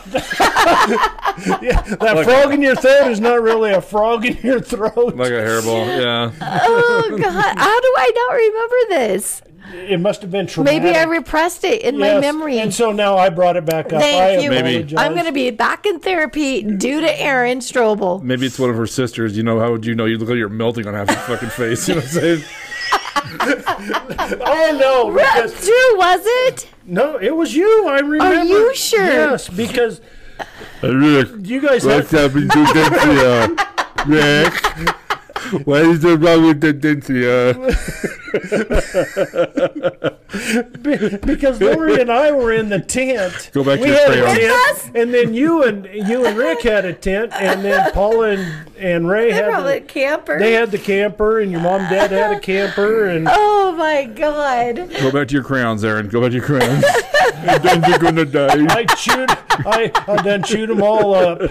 C: Yeah, that frog in your throat is not really a frog in your throat.
B: Like a hairball, yeah.
A: Oh, God. How do I not remember this?
C: It must have been traumatic.
A: Maybe I repressed it in my memory.
C: And so now I brought it back up.
A: Thank you.
B: Maybe.
A: I'm going to be back in therapy due to Aaron Strobel.
B: Maybe it's one of her sisters. You know, how would you know? You look like you're melting on half your fucking face. You know what I'm saying?
C: Oh, no.
A: That's true, was it?
C: No, it was you. I remember.
A: Are you sure?
C: Yes, because
B: Rick,
C: you guys
B: what's happening to Dencia? Rick, what is the wrong with the Dencia?
C: Because Lori and I were in the tent.
B: Go back to
C: we
B: your
C: had
B: crayon.
C: a tent, and then you and Rick had a tent, and then Paula and Ray
A: They're
C: had
A: probably a
C: the
A: camper.
C: They had the camper, and your mom and dad had a camper, and
A: Oh, my God.
B: Go back to your crayons, Aaron. Go back to your crayons. And then you're gonna die.
C: I done chewed them all up.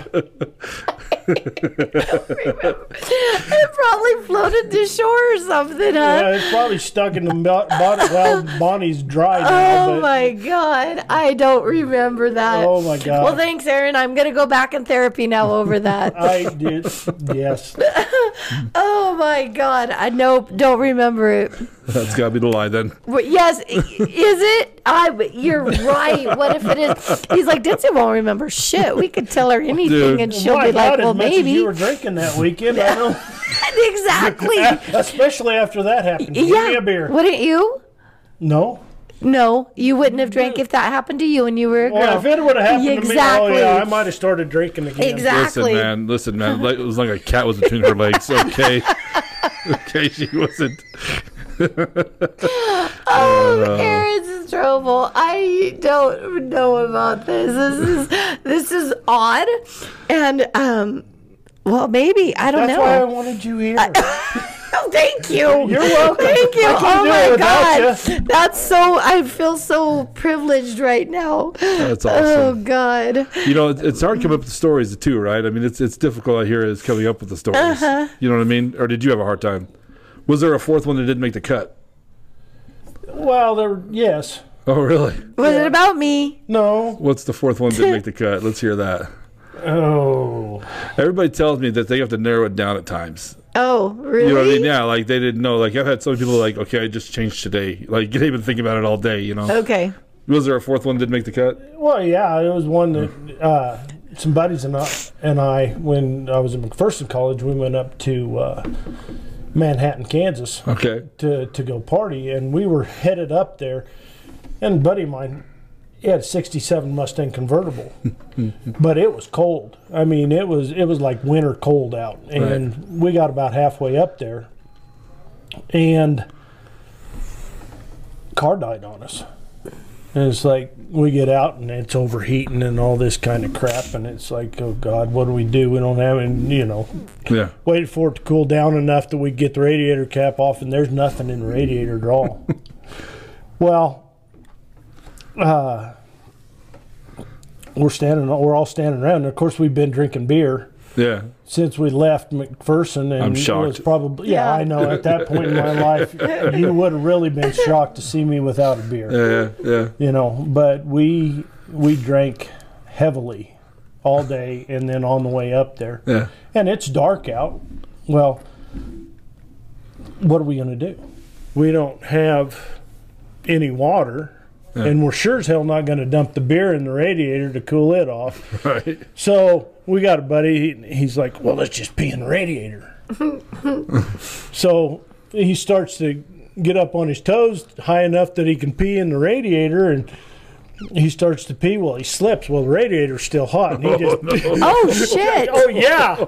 A: It probably floated to shore or something, huh?
C: Yeah, it's probably stuck in the body. Well, Bonnie's dry now.
A: Oh,
C: but,
A: my God. I don't remember that.
C: Oh, my God.
A: Well, thanks, Aaron. I'm going to go back in therapy now over that.
C: I did. Yes.
A: Oh, my God. Don't remember it.
B: That's gotta be the lie then.
A: Well, yes, is it? You're right. What if it is? He's like, Ditzy won't remember shit. We could tell her anything,
B: Dude.
A: and she'll
C: My
A: be like,
C: God,
A: well,
C: as much as
A: maybe.
C: you were drinking that weekend, I know.
A: Exactly.
C: Especially after that happened. Give me a beer.
A: Wouldn't you?
C: No.
A: No, you wouldn't have drank if that happened to you and you were a girl.
C: Well, if it would have happened
A: Exactly.
C: to me, I might have started drinking again.
A: Exactly.
B: Listen, man. It was like a cat was between her legs. Okay. Okay, she wasn't.
A: Aaron Strobel, I don't know about this. This is odd, and well, maybe I don't
C: That's
A: know.
C: why I wanted you here.
A: Oh, thank you.
C: You're welcome.
A: Thank you.
C: I couldn't
A: Oh
C: do it
A: my
C: without
A: God,
C: you.
A: that's so. I feel so privileged right now.
B: That's
A: Oh
B: awesome.
A: God.
B: You know, it's hard to come up with stories too, right? I mean, it's difficult. I hear is coming up with the stories. You know what I mean? Or did you have a hard time? Was there a fourth one that didn't make the cut?
C: Well, yes.
B: Oh, really?
A: Was it about me?
C: No.
B: What's the fourth one that didn't make the cut? Let's hear that.
C: Oh.
B: Everybody tells me that they have to narrow it down at times.
A: Oh, really?
B: You know what I mean? Yeah, like they didn't know. Like I've had some people like, okay, I just changed today. Like they've been thinking about it all day. You know?
A: Okay.
B: Was there a fourth one that didn't make the cut?
C: Well, yeah, it was one that some buddies and I, when I was in McPherson College, we went up to Manhattan, Kansas,
B: Okay.
C: to go party, and we were headed up there. And a buddy of mine, he had a '67 Mustang convertible, but it was cold. I mean, it was like winter cold out, and we got about halfway up there, and car died on us. And it's like we get out and it's overheating and all this kind of crap, and it's like, oh God, what do we do? We don't have, and
B: Yeah.
C: waited for it to cool down enough that we get the radiator cap off, and there's nothing in the radiator at all. Well, we're all standing around, and of course we've been drinking beer
B: Yeah.
C: since we left McPherson, and
B: I'm
C: it
B: shocked.
C: was probably
A: Yeah.
C: I know at that point in my life you would have really been shocked to see me without a beer.
B: Yeah.
C: But we drank heavily all day and then on the way up there.
B: Yeah.
C: And it's dark out. Well, what are we going to do? We don't have any water. Yeah. And we're sure as hell not going to dump the beer in the radiator to cool it off.
B: Right.
C: So we got a buddy. He's like, well, let's just pee in the radiator. So he starts to get up on his toes high enough that he can pee in the radiator, and he starts to pee. Well, he slips. Well, the radiator's still hot. And he
A: Oh, shit.
C: Oh, yeah.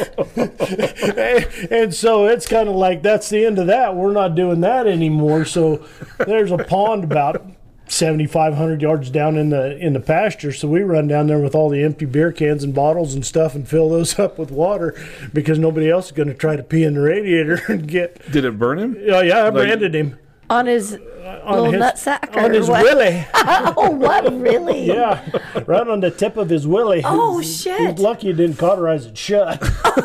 C: And so it's kind of like, that's the end of that. We're not doing that anymore. So there's a pond about 7,500 yards down in the pasture, so we run down there with all the empty beer cans and bottles and stuff and fill those up with water because nobody else is going to try to pee in the radiator and get.
B: Did it burn him?
C: Oh yeah, I branded him
A: on his little nutsack,
C: on his willy.
A: Oh, what, really?
C: Yeah, right on the tip of his willy.
A: Oh, shit!
C: He's lucky it didn't cauterize it shut.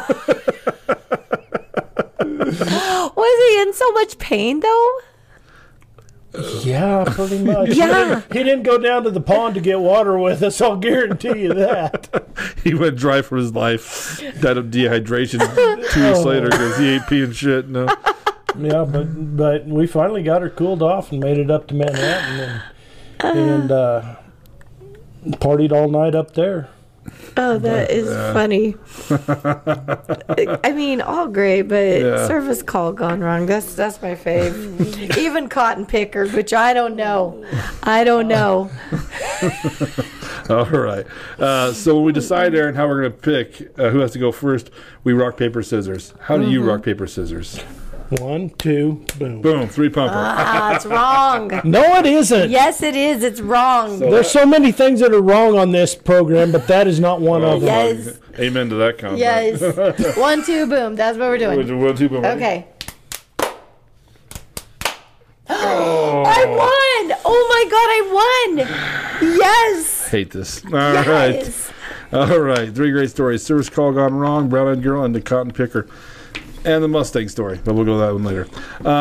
A: Was he in so much pain though?
C: Yeah, pretty much.
A: Yeah.
C: He didn't go down to the pond to get water with us, I'll guarantee you that.
B: He went dry for his life. Died of dehydration 2 weeks later because he ate pee and shit. No.
C: Yeah, but we finally got her cooled off and made it up to Manhattan and partied all night up there.
A: Oh, that is funny. I mean, all great, but service call gone wrong. That's my fave. Even cotton picker, which I don't know.
B: All right. So when we decide, Aaron, how we're going to pick who has to go first, we rock, paper, scissors. How do you rock, paper, scissors?
C: 1, 2, boom.
B: Boom, 3 pumper.
A: It's wrong.
C: No, it isn't.
A: Yes, it is. It's wrong.
C: There's so many things that are wrong on this program, but that is not one of them.
A: Yes.
B: Amen to that comment.
A: Yes. 1, 2, boom. That's what we're doing.
B: 1, 2, boom.
A: Okay. I won! Oh my God, I won! Yes.
B: Hate this. All right. All right. 3 great stories. Service call gone wrong, brown-eyed girl, and the cotton picker. And the Mustang story, but we'll go to that one later.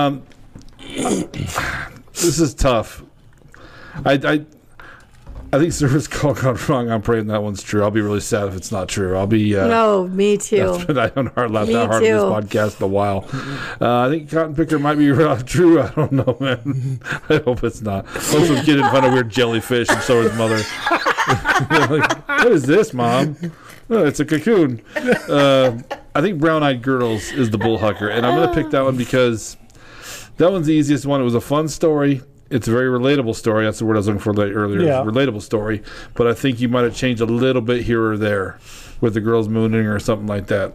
B: This is tough. I think service call gone wrong. I'm praying that one's true. I'll be really sad if it's not true. I'll be.
A: No, me too.
B: That's been on our last hard on this podcast in a while. I think cotton picker might be true. I don't know, man. I hope it's not. Also, kid didn't find a weird jellyfish, and so his mother. Like, what is this, Mom? Oh, it's a cocoon. I think Brown-Eyed Girls is the bull hucker, and I'm going to pick that one because that one's the easiest one. It was a fun story. It's a very relatable story. That's the word I was looking for earlier. Yeah. Relatable story. But I think you might have changed a little bit here or there with the girls mooning or something like that.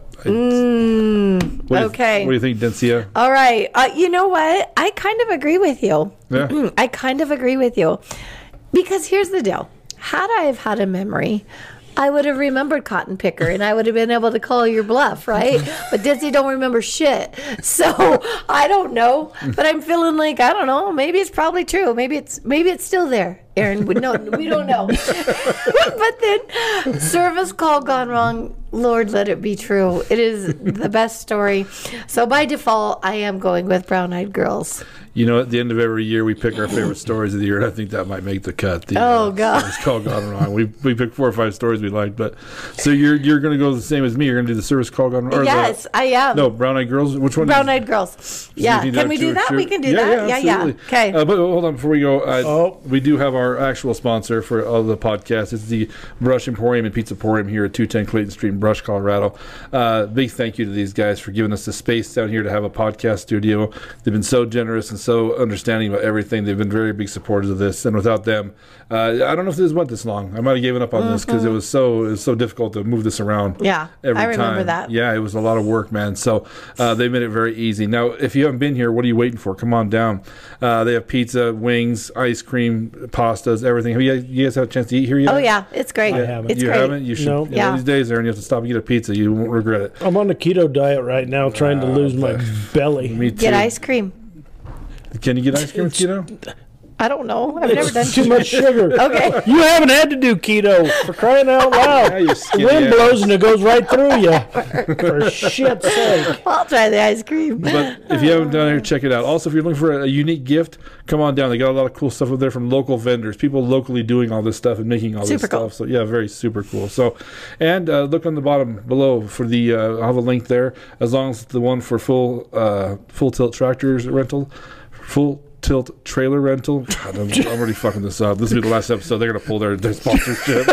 A: Okay.
B: What do you think, Dencia?
A: All right. You know what? I kind of agree with you.
B: Yeah.
A: I kind of agree with you. Because here's the deal. Had I have had a memory, I would have remembered cotton picker and I would have been able to call your bluff, right? But Ditsy don't remember shit. So I don't know. But I'm feeling like, I don't know, maybe it's probably true. Maybe it's still there. Aaron, no, we don't know. But then service call gone wrong. Lord, let it be true. It is the best story. So by default, I am going with Brown-Eyed Girls.
B: You know, at the end of every year, we pick our favorite stories of the year, and I think that might make the cut.
A: God.
B: Service call gone wrong. We picked 4 or 5 stories we liked, but so you're going to go the same as me. You're going to do the service call gone wrong.
A: Yes, I am.
B: No, Brown-Eyed Girls. Which one?
A: Brown-Eyed Girls. Yeah. Can we do that? We can do that.
B: Yeah.
A: Okay.
B: But hold on, before we go, we do have our actual sponsor for the podcast. It's the Brush Emporium and Pizza Emporium here at 210 Clayton Street in Brush, Colorado. Big thank you to these guys for giving us the space down here to have a podcast studio. They've been so generous and so understanding about everything. They've been very big supporters of this, and without them, I don't know if this went this long. I might have given up on this because it was so difficult to move this around.
A: Yeah,
B: every
A: I remember
B: time.
A: that.
B: Yeah, it was a lot of work, man. So they made it very easy. Now, if you haven't been here, what are you waiting for? Come on down. They have pizza, wings, ice cream, pastas, everything. Have you guys had a chance to eat here yet?
A: Oh yeah, it's great.
C: I haven't.
A: It's
B: you
A: great.
B: haven't? You should.
C: No.
B: One of these days, Aaron, you have to stop and get a pizza. You won't regret it.
C: I'm on the keto diet right now, trying to lose my belly.
B: Me too.
A: Get ice cream.
B: Can you get ice cream with keto?
A: I don't know. I've never done
C: Too much sugar.
A: Okay.
C: You haven't had to do keto, for crying out loud.
B: Yeah, you
C: The
B: skinny
C: wind
B: ass.
C: blows and it goes right through you. For shit's sake.
A: I'll try the ice cream.
B: But if you haven't done it, check it out. Also, if you're looking for a unique gift, come on down. They got a lot of cool stuff over there from local vendors, people locally doing all this stuff and making all this
A: Super cool.
B: stuff. So yeah, very super cool. So, and look on the bottom below for the. I'll have a link there, as long as it's the one for full tilt tractors rental, full tilt trailer rental. God, I'm already fucking this up. This will be the last episode. They're gonna pull their sponsorship.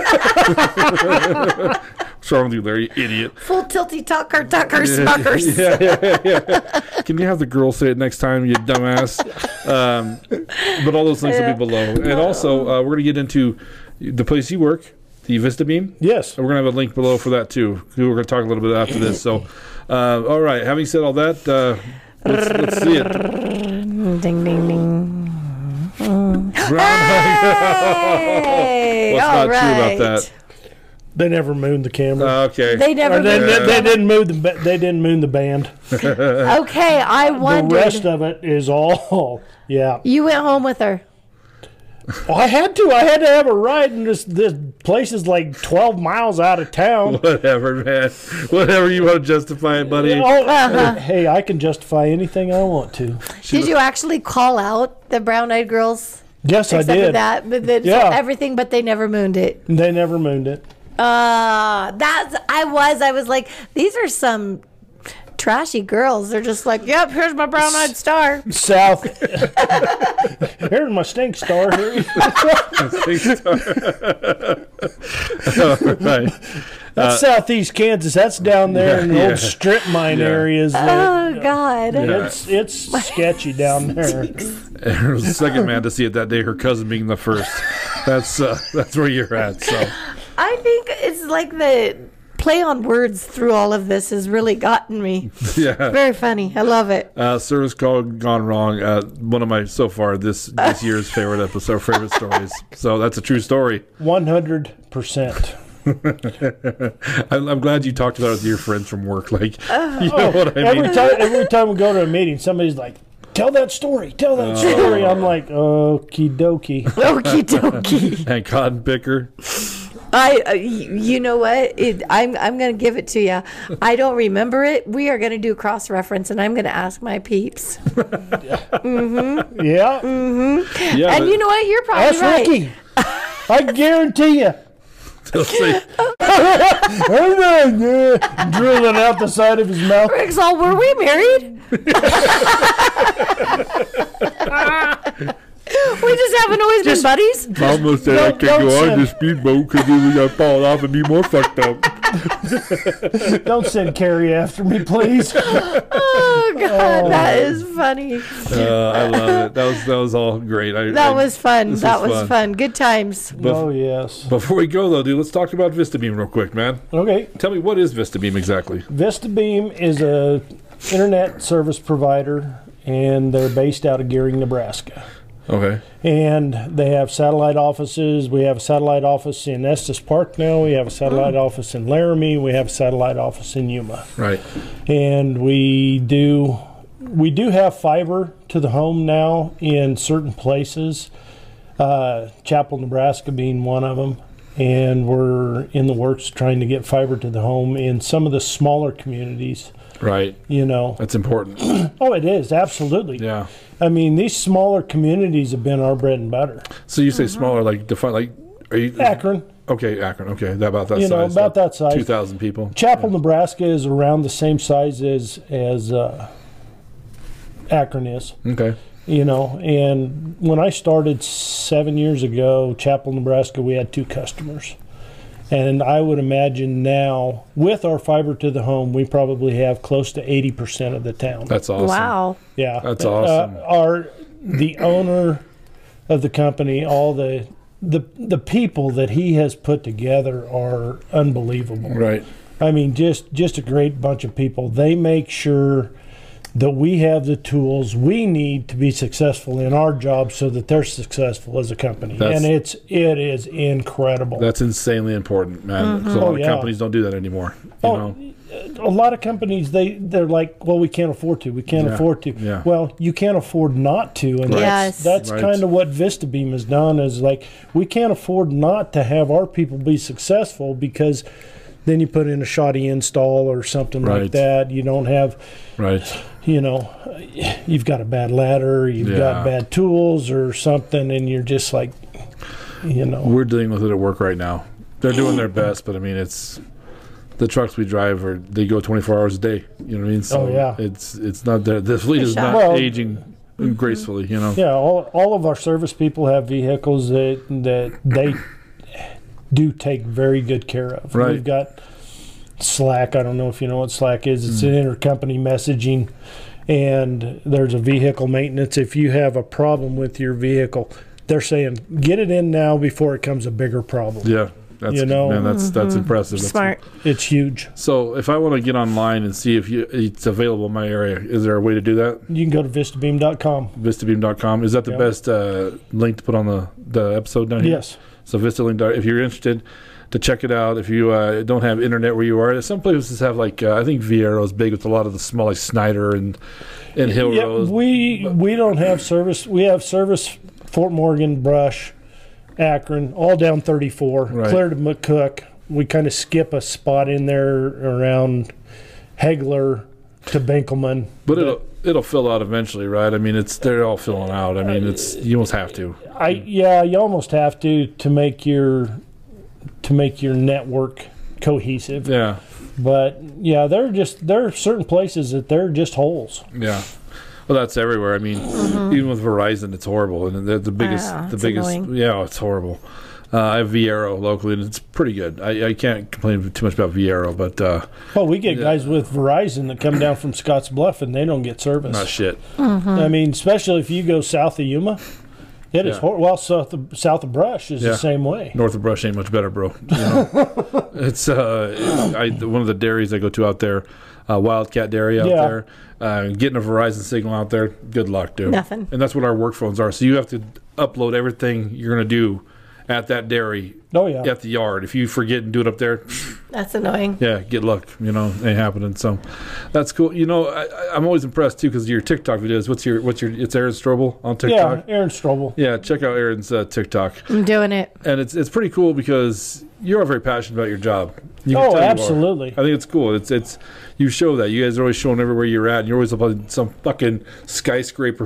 B: What's wrong with you, Larry? You idiot.
A: Full tilty tucker suckers.
B: Yeah. Can you have the girl say it next time, you dumbass? But all those links will be below. And also, we're going to get into the place you work, the Vista Beam.
C: Yes.
B: We're going to have a link below for that, too. We're going to talk a little bit after this. So, all right. Having said all that, let's see it.
A: Ding, ding, ding.
B: What's
A: Hey!
B: not
A: All
B: true about
A: right.
B: that?
C: They never mooned the camera.
B: Okay.
A: They never.
C: Or they didn't they didn't moon the band.
A: Okay, I wondered.
C: The rest of it is all yeah.
A: You went home with her.
C: Well, I had to have a ride, and this place is like 12 miles out of town.
B: Whatever, man. Whatever you want to justify it, buddy.
A: Uh-huh.
C: Hey, I can justify anything I want to.
A: Did you actually call out the brown-eyed girls?
C: Yes,
A: Except
C: I did.
A: for that, but then
C: Yeah.
A: everything, but they never mooned it.
C: They never mooned it.
A: I was like, these are some trashy girls. They're just like, yep, here's my brown-eyed star.
C: South. Here's my stink star.
B: Right.
C: That's southeast Kansas. That's down there in the
B: yeah.
C: old strip mine
B: Yeah.
C: areas.
A: Oh God.
B: Yeah.
C: It's sketchy down there.
B: And her was the second man to see it that day, her cousin being the first. That's where you're at. So
A: I think it's like the play on words through all of this has really gotten me.
B: yeah.
A: Very funny. I love it.
B: Service call gone wrong. One of my so far this year's favorite episode, favorite stories. So that's a true story.
C: 100%.
B: I'm glad you talked about it with your friends from work. Like, you know what I mean?
C: Every time we go to a meeting, somebody's like, tell that story. Tell that story. I'm like, okie dokie.
A: Okie dokie.
B: And cotton picker.
A: You know what? I'm going to give it to you. I don't remember it. We are going to do cross reference, and I'm going to ask my peeps.
C: Yeah.
B: Yeah,
A: And you know what? You're probably
C: Ask
A: right.
C: Ricky. I guarantee you.
B: they'll say,
C: Drilling out the side of his mouth.
A: Rick's all, were we married? We just haven't always been buddies.
B: Mama said I
C: Don't
B: can't go on
C: send-
B: the speedboat because then we got to fall off and be more fucked up.
C: Don't send Carrie after me, please.
A: Oh God, that is funny.
B: I love it. That was all great.
A: That was fun.
B: this
A: That
B: was
A: was
B: fun.
A: fun. Good times.
C: Oh, yes.
B: Before we go, though, dude, let's talk about VistaBeam real quick, man.
C: Okay.
B: Tell me, what is VistaBeam exactly?
C: VistaBeam is a internet service provider, and they're based out of Gearing, Nebraska.
B: Okay.
C: And they have satellite offices. We have a satellite office in Estes Park now. We have a satellite office in Laramie. We have a satellite office in Yuma.
B: Right.
C: And we do have fiber to the home now in certain places, Chapel, Nebraska being one of them. And we're in the works trying to get fiber to the home in some of the smaller communities,
B: Right.
C: you know.
B: That's important.
C: Oh, it is, absolutely.
B: Yeah.
C: I mean, these smaller communities have been our bread and butter.
B: So you say smaller, like define, like, are you
C: Akron,
B: Okay, Akron. Okay, about that
C: You
B: size.
C: know, about that size.
B: 2,000 people.
C: Chapel, Nebraska is around the same size as Akron is.
B: Okay.
C: You know, and when I started 7 years ago, Chapel, Nebraska, we had 2 customers. And I would imagine now, with our fiber to the home, we probably have close to 80% of the town.
B: That's awesome.
A: Wow.
C: Yeah.
B: That's awesome.
C: The owner of the company, all the people that he has put together are unbelievable.
B: Right.
C: I mean, just a great bunch of people. They make sure that we have the tools we need to be successful in our job so that they're successful as a company. And it is incredible.
B: That's insanely important, man. 'Cause a lot of
C: yeah.
B: companies don't do that anymore. You know?
C: a lot of companies, they're like, well, we can't afford to. We can't afford to.
B: Yeah.
C: Well, you can't afford not to. And that's kind of what VistaBeam has done, is like, we can't afford not to have our people be successful, because then you put in a shoddy install or something like that. You don't have, you know, you've got a bad ladder, you've got bad tools or something, and you're just like, you know.
B: We're dealing with it at work right now. They're doing their best, but I mean, it's the trucks we drive they go 24 hours a day. You know what I mean? So it's not that the fleet is not aging gracefully. You know.
C: Yeah, all of our service people have vehicles that they do take very good care of.
B: Right.
C: We've got Slack. I don't know if you know what Slack is. It's an intercompany messaging, and there's a vehicle maintenance. If you have a problem with your vehicle, they're saying get it in now before it becomes a bigger problem.
B: Yeah. That's, you know, man, that's impressive.
A: Smart.
C: It's huge.
B: So if I want to get online and see if it's available in my area, is there a way to do that?
C: You can go to VistaBeam.com.
B: VistaBeam.com. Is that the best link to put on the episode down here?
C: Yes.
B: So VistaLink. If you're interested to check it out, if you don't have internet where you are, some places have like I think Viero is big with a lot of the small, like Snyder and Hill Rose.
C: We don't have service. We have service Fort Morgan, Brush, Akron, all down 34, clear to McCook. We kind of skip a spot in there around Hegler to Benkelman.
B: But it'll fill out eventually, right? I mean, they're all filling out. I mean, you almost have to.
C: You almost have to make your network cohesive.
B: Yeah.
C: But yeah, there are certain places that they're just holes.
B: Yeah. Well, that's everywhere. I mean, even with Verizon, it's horrible, and the biggest.
A: Annoying.
B: Yeah, it's horrible. I have Viero locally, and it's pretty good. I can't complain too much about Viero, but
C: we get guys with Verizon that come down from Scotts Bluff, and they don't get service.
B: Not shit.
C: I mean, especially if you go south of Yuma, it is horrible. Well, south of Brush is the same way.
B: North of Brush ain't much better, bro. You know? It's one of the dairies I go to out there. Wildcat Dairy out there. Getting a Verizon signal out there, good luck, dude.
A: Nothing.
B: And that's what our work phones are. So you have to upload everything you're going to do at that dairy at the yard. If you forget and do it up there,
A: that's annoying.
B: Yeah, get luck. You know, ain't happening. So that's cool. You know, I'm always impressed too because your TikTok videos. What's your? It's Aaron Strobel on TikTok.
C: Yeah, Aaron Strobel.
B: Yeah, check out Aaron's TikTok.
A: I'm doing it,
B: and it's pretty cool because you're very passionate about your job.
C: Absolutely.
B: I think it's cool. It's you show that. You guys are always showing everywhere you're at, and you're always up on some fucking skyscraper.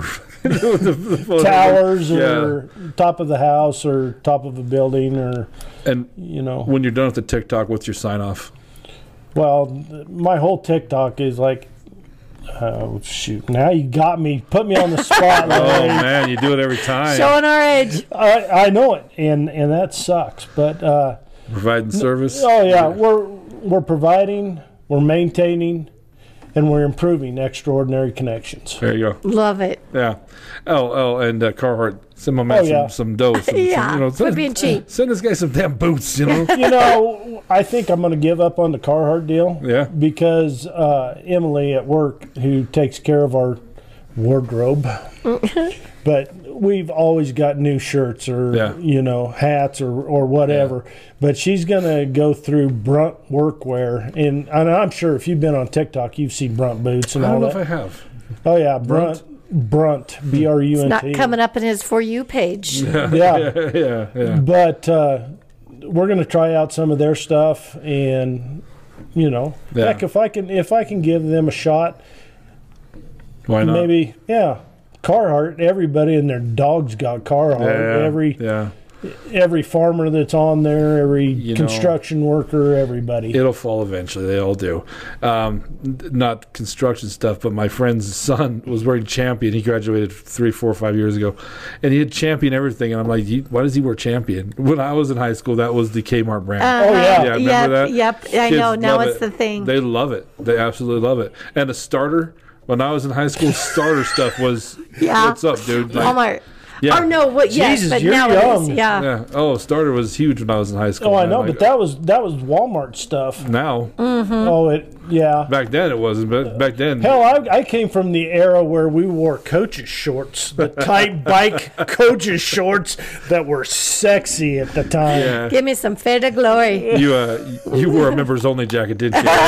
C: Towers or top of the house or top of a building
B: and
C: you know.
B: When you're done with the TikTok, what's your sign off?
C: Well, my whole TikTok is like, oh shoot! Now you got me. Put me on the spot.
B: Oh man, you do it every time.
A: Showing our age.
C: I know it, and that sucks. But
B: providing service.
C: Oh yeah, we're providing, we're maintaining, and we're improving extraordinary connections.
B: There you go.
A: Love it.
B: Yeah. Oh, and Carhartt, send my man some dough.
A: Quit being cheap.
B: Send this guy some damn boots, you know.
C: You know, I think I'm going to give up on the Carhartt deal.
B: Yeah.
C: Because Emily at work, who takes care of our wardrobe, but we've always got new shirts or hats or whatever. Yeah. But she's going to go through Brunt workwear, and I'm sure if you've been on TikTok, you've seen Brunt boots and all that.
B: I don't know if I have.
C: Oh yeah, Brunt, Brunt, BRUNT.
A: It's not coming up in his For You page.
C: Yeah. But we're going to try out some of their stuff, and heck, if I can give them a shot,
B: why not?
C: Maybe, Carhartt. Everybody and their dog's got Carhartt. Every farmer that's on there, every construction worker, everybody.
B: It'll fall eventually. They all do. Not construction stuff, but my friend's son was wearing Champion. He graduated 3, 4, 5 years ago, and he had Champion everything. And I'm like, why does he wear Champion? When I was in high school, that was the Kmart brand. Remember that?
A: Yep. I know. Now it's the thing.
B: They love it. They absolutely love it. And a starter. When I was in high school, starter stuff was what's up, dude?
A: Walmart.
B: Yeah.
A: Oh no,
C: Jesus,
A: but
C: you're
A: now
C: young.
A: it is. Yeah.
B: Oh, starter was huge when I was in high school.
C: Oh, I know, but that was Walmart stuff.
B: Now.
C: Mm-hmm. Oh, Yeah.
B: Back then it wasn't, but back then.
C: Hell, I came from the era where we wore coaches shorts, the tight bike coaches shorts that were sexy at the time.
B: Yeah.
A: Give me some Fair to Glory.
B: You wore a members only jacket, didn't you?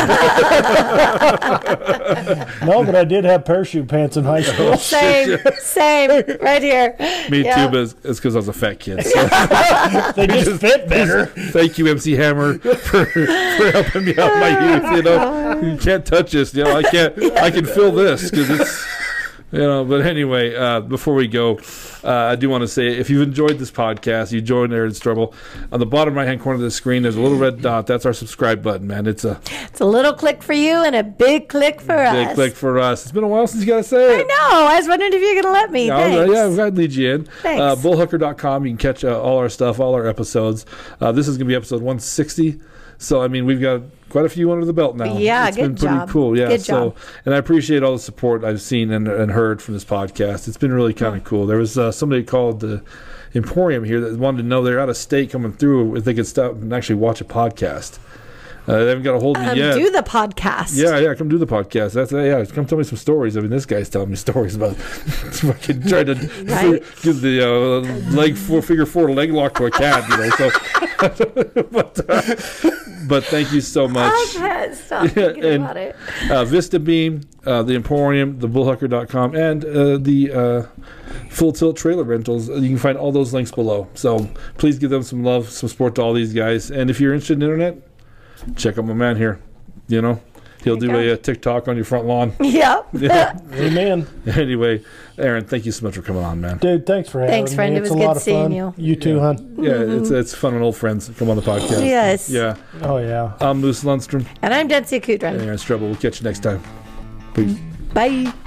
C: No, but I did have parachute pants in high school.
A: Same, right here.
B: Me
A: Yeah.
B: too, but it's because I was a fat kid. So.
C: They just fit better.
B: Thank you, MC Hammer, for helping me out in my youth. You know, you can't touch this. You know, I can feel this because it's. You know, but anyway, before we go, I do want to say, if you've enjoyed this podcast, you joined Aaron's Trouble, on the bottom right-hand corner of the screen, there's a little red dot. That's our subscribe button, man. It's a
A: little click for you and a big click for us.
B: Big click for us. It's been a while since you got to say it.
A: I know. I was wondering if you're going to let me. Thanks.
B: Yeah, I'd lead you in.
A: Thanks.
B: Bullhooker.com. You can catch all our stuff, all our episodes. This is going to be episode 160. So, I mean, we've got quite a few under the belt now.
A: Yeah,
B: it's
A: good
B: been pretty
A: job.
B: cool. Yeah,
A: good job.
B: And I appreciate all the support I've seen and heard from this podcast. It's been really kind of cool. There was somebody called the Emporium here that wanted to know they're out of state coming through if they could stop and actually watch a podcast. They haven't got a hold of me yet.
A: Do the podcast.
B: Yeah, come do the podcast. Come tell me some stories. I mean, this guy's telling me stories about fucking trying to do the figure four leg lock to a cat. You know, so. But thank you so much.
A: I can't stop thinking about it.
B: Vista Beam, the Emporium, the Bullhooker.com, and the Full Tilt Trailer Rentals. You can find all those links below. So please give them some love, some support to all these guys. And if you're interested in the internet, check out my man here. You know, he'll do a TikTok on your front lawn.
A: Yep.
B: Yeah.
C: Amen.
B: Anyway, Aaron, thank you so much for coming on, man.
C: Dude, thanks for having me.
A: Thanks, friend. It was
C: a
A: good
C: lot of
A: seeing
C: fun.
A: you.
C: You too, hon.
B: Yeah, it's fun when old friends come on the podcast.
A: Yes.
B: Yeah.
C: Oh, yeah.
B: I'm Moose Lundstrom.
A: And I'm Densey Kudrin.
B: And Aaron's Trouble. We'll catch you next time. Peace.
A: Bye.